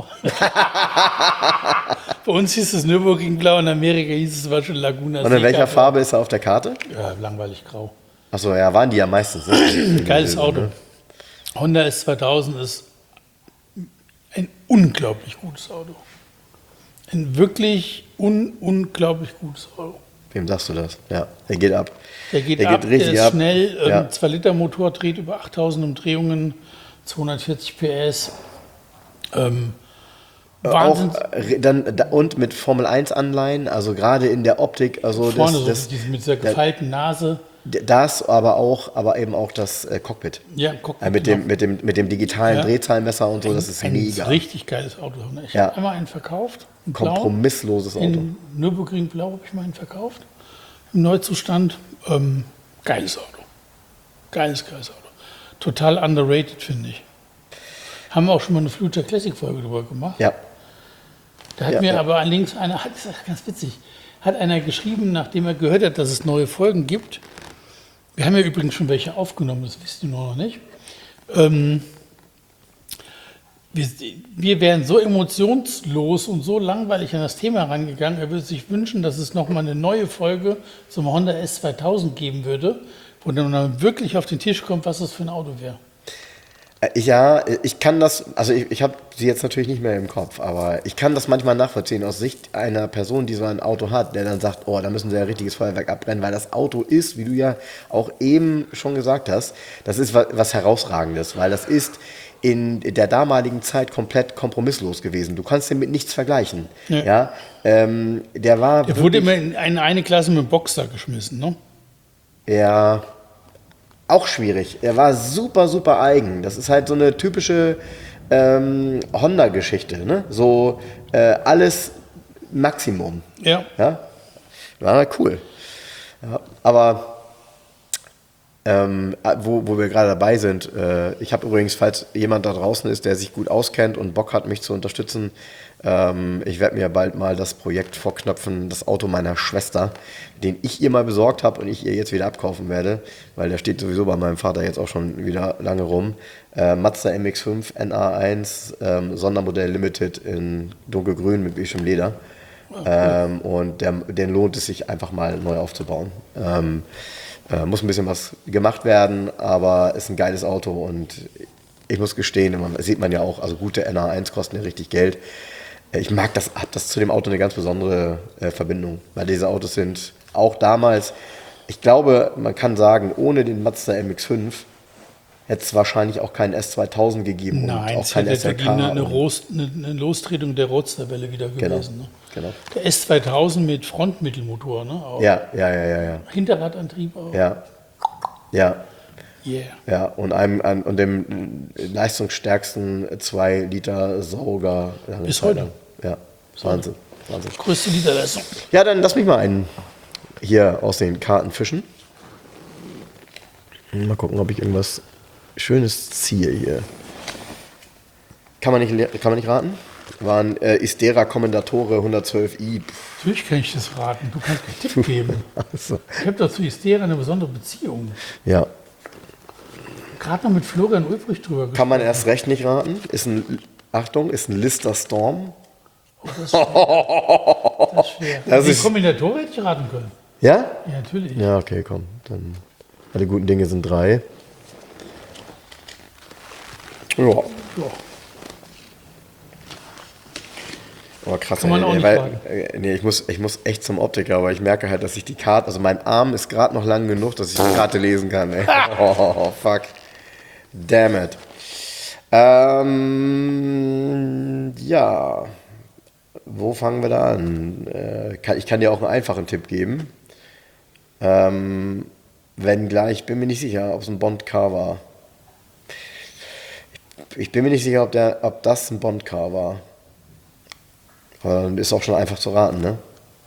Bei uns hieß es Nürburgring Blau, in Amerika hieß es zum Beispiel Laguna Und in welcher Seca. Farbe ist er auf der Karte? Ja, langweilig grau. Achso, ja, waren die ja meistens. Ne? Geiles Auto. Honda S zweitausend ist ein unglaublich gutes Auto. Ein wirklich un unglaublich gutes Auto. Wem sagst du das? Ja, der geht ab. Der geht Der ab, geht richtig der ist ab. schnell, ähm, Ja. zwei Liter Motor, dreht über achttausend Umdrehungen, zweihundertvierzig P S. Ähm, Wahnsinn. Auch, äh, dann, da- und mit Formel eins Anleihen, also gerade in der Optik, also Vorne das, so das, diese, mit dieser gefeilten Nase. das, aber auch, aber eben auch das äh, Cockpit. Ja, guck Äh, mit, dem, mit, dem, mit dem digitalen Ja. Drehzahlmesser und so, das ist ein mega. richtig geiles Auto. Ich Ja. habe einmal einen verkauft. in Blau. Kompromissloses Auto. In Nürburgring Blau habe ich mal einen verkauft. Im Neuzustand. Ähm, geiles Auto. Geiles, geiles Auto. Total underrated, finde ich. Haben wir auch schon mal eine Future Classic Folge drüber gemacht. Ja, Da hat Ja, mir ja. aber allerdings einer, hat, das ist ganz witzig, hat einer geschrieben, nachdem er gehört hat, dass es neue Folgen gibt. Wir haben ja übrigens schon welche aufgenommen, das wisst ihr nur noch nicht. Ähm, wir, wir wären so emotionslos und so langweilig an das Thema rangegangen, er würde sich wünschen, dass es nochmal eine neue Folge zum Honda S zweitausend geben würde, wo dann wirklich auf den Tisch kommt, was das für ein Auto wäre. Äh, Ja, ich kann das, also ich, ich habe sie jetzt natürlich nicht mehr im Kopf, aber ich kann das manchmal nachvollziehen aus Sicht einer Person, die so ein Auto hat, der dann sagt, oh, da müssen sie ja richtiges Feuerwerk abbrennen, weil das Auto ist, wie du ja auch eben schon gesagt hast, das ist was, was Herausragendes, weil das ist in der damaligen Zeit komplett kompromisslos gewesen. Du kannst den mit nichts vergleichen. Ja. Ja, ähm, der war Der wurde wirklich- immer in eine, eine Klasse mit Boxer geschmissen, ne? Ja, auch schwierig. Er war super, super eigen. Das ist halt so eine typische ähm, Honda-Geschichte. Ne? So äh, alles Maximum. Ja. Ja? War halt cool. Ja, aber ähm, wo, wo wir gerade dabei sind, äh, ich habe übrigens, falls jemand da draußen ist, der sich gut auskennt und Bock hat, mich zu unterstützen, ähm, ich werde mir bald mal das Projekt vorknöpfen, das Auto meiner Schwester, den ich ihr mal besorgt habe und ich ihr jetzt wieder abkaufen werde, weil der steht sowieso bei meinem Vater jetzt auch schon wieder lange rum. Äh, Mazda M X fünf N A eins, ähm, Sondermodell Limited in dunkelgrün mit beigem Leder. Ähm, und der, den lohnt es sich einfach mal neu aufzubauen. Ähm, äh, muss ein bisschen was gemacht werden, aber ist ein geiles Auto und ich muss gestehen, man, sieht man ja auch, also gute N A eins kosten ja richtig Geld. Ich mag das, habe das zu dem Auto eine ganz besondere äh, Verbindung, weil diese Autos sind auch damals, ich glaube, man kann sagen, ohne den Mazda M X fünf hätte es wahrscheinlich auch keinen S zweitausend gegeben Nein, und auch es kein hätte S L K. eine, eine, und- Rost, eine, eine Lostretung der Roadsterwelle wieder Genau, gewesen. Ne? genau. Der S zweitausend mit Frontmittelmotor, ne? Auch Ja, ja, ja, ja, ja. Hinterradantrieb auch. Ja, ja. Yeah. Ja, und einem an, und dem leistungsstärksten zwei Liter Sauger. lange Bis Zeit heute. lang. Ja, Wahnsinn, Wahnsinn. Größte Literleistung. Ja, dann lass mich mal einen hier aus den Karten fischen. Mal gucken, ob ich irgendwas Schönes ziehe hier. Kann man nicht, le- kann man nicht raten? War ein äh, Istera Commendatore hundertzwölf i. Pff, Natürlich kann ich das raten. Du kannst keinen Tipp geben. also, Ich habe dazu Istera eine besondere Beziehung. ja, Gerade noch mit Florian Ulbrich drüber kann man erst recht nicht raten. Ist ein, Achtung, ist ein Lister Storm. gesprochen. Das ist schwer. Das Den ist- Kombinator hätte ich raten können. Ja? Ja, natürlich. Ja, okay, komm. Dann alle guten Dinge sind drei. Ja. Ja. Aber krass, Kann man ey, auch ey, nicht weil, fragen. äh, nee, ich muss, ich muss echt zum Optiker, aber ich merke halt, dass ich die Karte, also mein Arm ist gerade noch lang genug, dass ich die Karte lesen kann. Ey. Oh, fuck. Damn it. Ähm, ja. Wo fangen wir da an? Äh, kann, ich kann dir auch einen einfachen Tipp geben. Ähm, wenn gleich, ich bin mir nicht sicher, ob es ein Bond-Car war. Ich bin mir nicht sicher, ob, der, ob das ein Bond-Car war. Aber dann ist auch schon einfach zu raten, ne?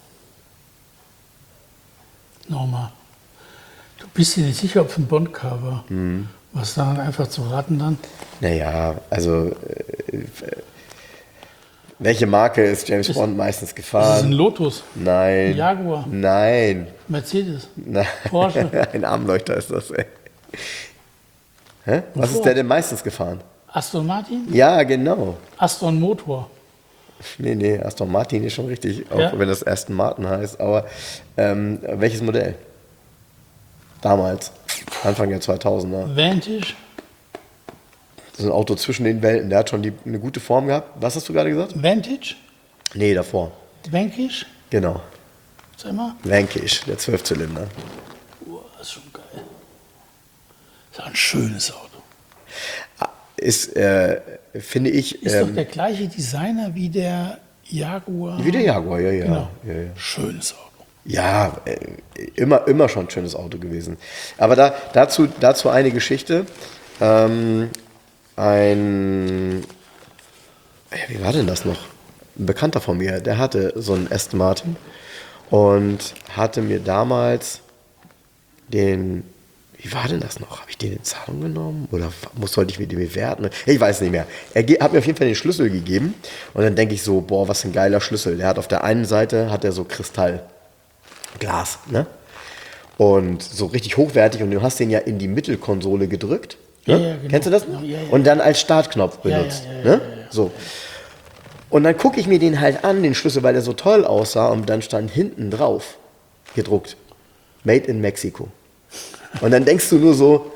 Nochmal. Du bist dir nicht sicher, ob es ein Bond-Car war. Mhm. Was daran einfach zu raten dann? Naja, also äh, welche Marke ist James Ist- Bond meistens Ist es ein gefahren? Lotus, Nein. ein Jaguar, Nein. Mercedes, Nein. Porsche. Ein Armleuchter ist das, ey. Hä? Was ist Ford. der denn meistens gefahren? Aston Martin, Ja, genau. Aston Motor. Nee, nee, Aston Martin ist schon richtig, auch Ja. wenn das Aston Martin heißt. Aber ähm, welches Modell? Damals, Anfang der zweitausender. Vantage, Das ist ein Auto zwischen den Welten. Der hat schon die, eine gute Form gehabt. Was hast du gerade gesagt? Vantage, Nee, davor. Vanquish, Genau. sag mal. Vanquish, der Zwölfzylinder. Boah, das ist schon geil. Das ist ein schönes Auto. Ist, äh, finde ich, Ist doch ähm, der gleiche Designer wie der Jaguar. wie der Jaguar, ja, ja. Genau. ja, ja. Schönes Auto. Ja, äh, immer, immer schon ein schönes Auto gewesen. Aber da, dazu, dazu eine Geschichte. Ähm, ein, ja, wie war denn das noch? Ein Bekannter von mir, der hatte so einen Aston Martin und hatte mir damals den, wie war denn das noch? Habe ich den in Zahlung genommen? Oder muss, sollte ich mir den bewerten? Ich weiß nicht mehr. Er ge- hat mir auf jeden Fall den Schlüssel gegeben. Und dann denke ich so, boah, was ein geiler Schlüssel. Der hat auf der einen Seite, hat er so Kristall, Glas, ne? Und so richtig hochwertig. Und du hast den ja in die Mittelkonsole gedrückt. Ne? Ja, ja, genau. Kennst du das? Ja, ja, ja. Und dann als Startknopf benutzt. Ja, ja, ja, ne? ja, ja, ja. So. Und dann gucke ich mir den halt an, den Schlüssel, weil der so toll aussah. Und dann stand hinten drauf gedruckt, Made in Mexico. Und dann denkst du nur so,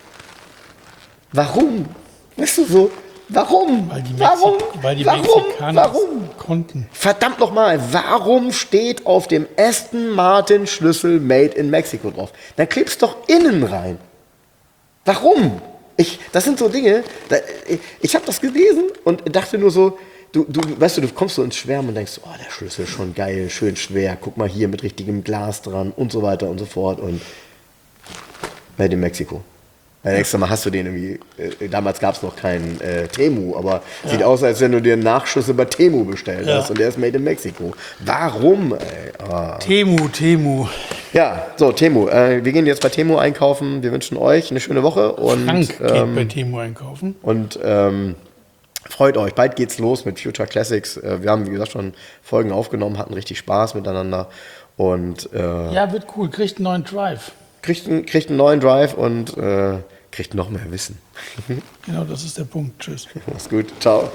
warum? Weißt du so, warum? Weil die, warum? Mexik weil die warum? Mexikaner Warum? konnten. Verdammt nochmal, warum steht auf dem Aston Martin Schlüssel Made in Mexico drauf? Dann klebst doch innen rein. Warum? Ich, das sind so Dinge, da, ich, ich habe das gelesen und dachte nur so, du, du, weißt du, du kommst so ins Schwärmen und denkst, oh, der Schlüssel ist schon geil, schön schwer, guck mal hier mit richtigem Glas dran und so weiter und so fort und Made in Mexico. Dann denkst du mal, hast du den irgendwie, äh, damals gab es noch keinen äh, Temu, aber ja. Sieht aus, als wenn du dir einen Nachschuss bei Temu bestellt ja. hast und der ist Made in Mexico. Warum, ey? Ah. Temu, Temu. Ja, so, Temu. Äh, wir gehen jetzt bei Temu einkaufen. Wir wünschen euch eine schöne Woche. Und, Frank geht ähm, bei Temu einkaufen. Und ähm, freut euch. Bald geht's los mit Future Classics. Äh, wir haben, wie gesagt, schon Folgen aufgenommen, hatten richtig Spaß miteinander. Und äh, ja, wird cool. Kriegt einen neuen Drive. Kriegt, einen, kriegt einen neuen Drive und äh, kriegt noch mehr Wissen. Genau, das ist der Punkt. Tschüss. Mach's gut. Ciao.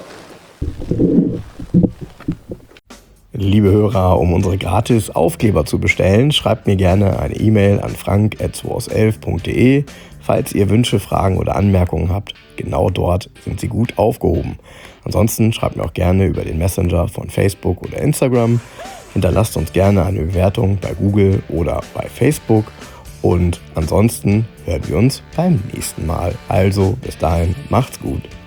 Liebe Hörer, um unsere gratis Aufkleber zu bestellen, schreibt mir gerne eine E-Mail an frank at zwoauself punkt de. Falls ihr Wünsche, Fragen oder Anmerkungen habt, genau dort sind sie gut aufgehoben. Ansonsten schreibt mir auch gerne über den Messenger von Facebook oder Instagram. Hinterlasst uns gerne eine Bewertung bei Google oder bei Facebook. Und ansonsten hören wir uns beim nächsten Mal. Also bis dahin, macht's gut.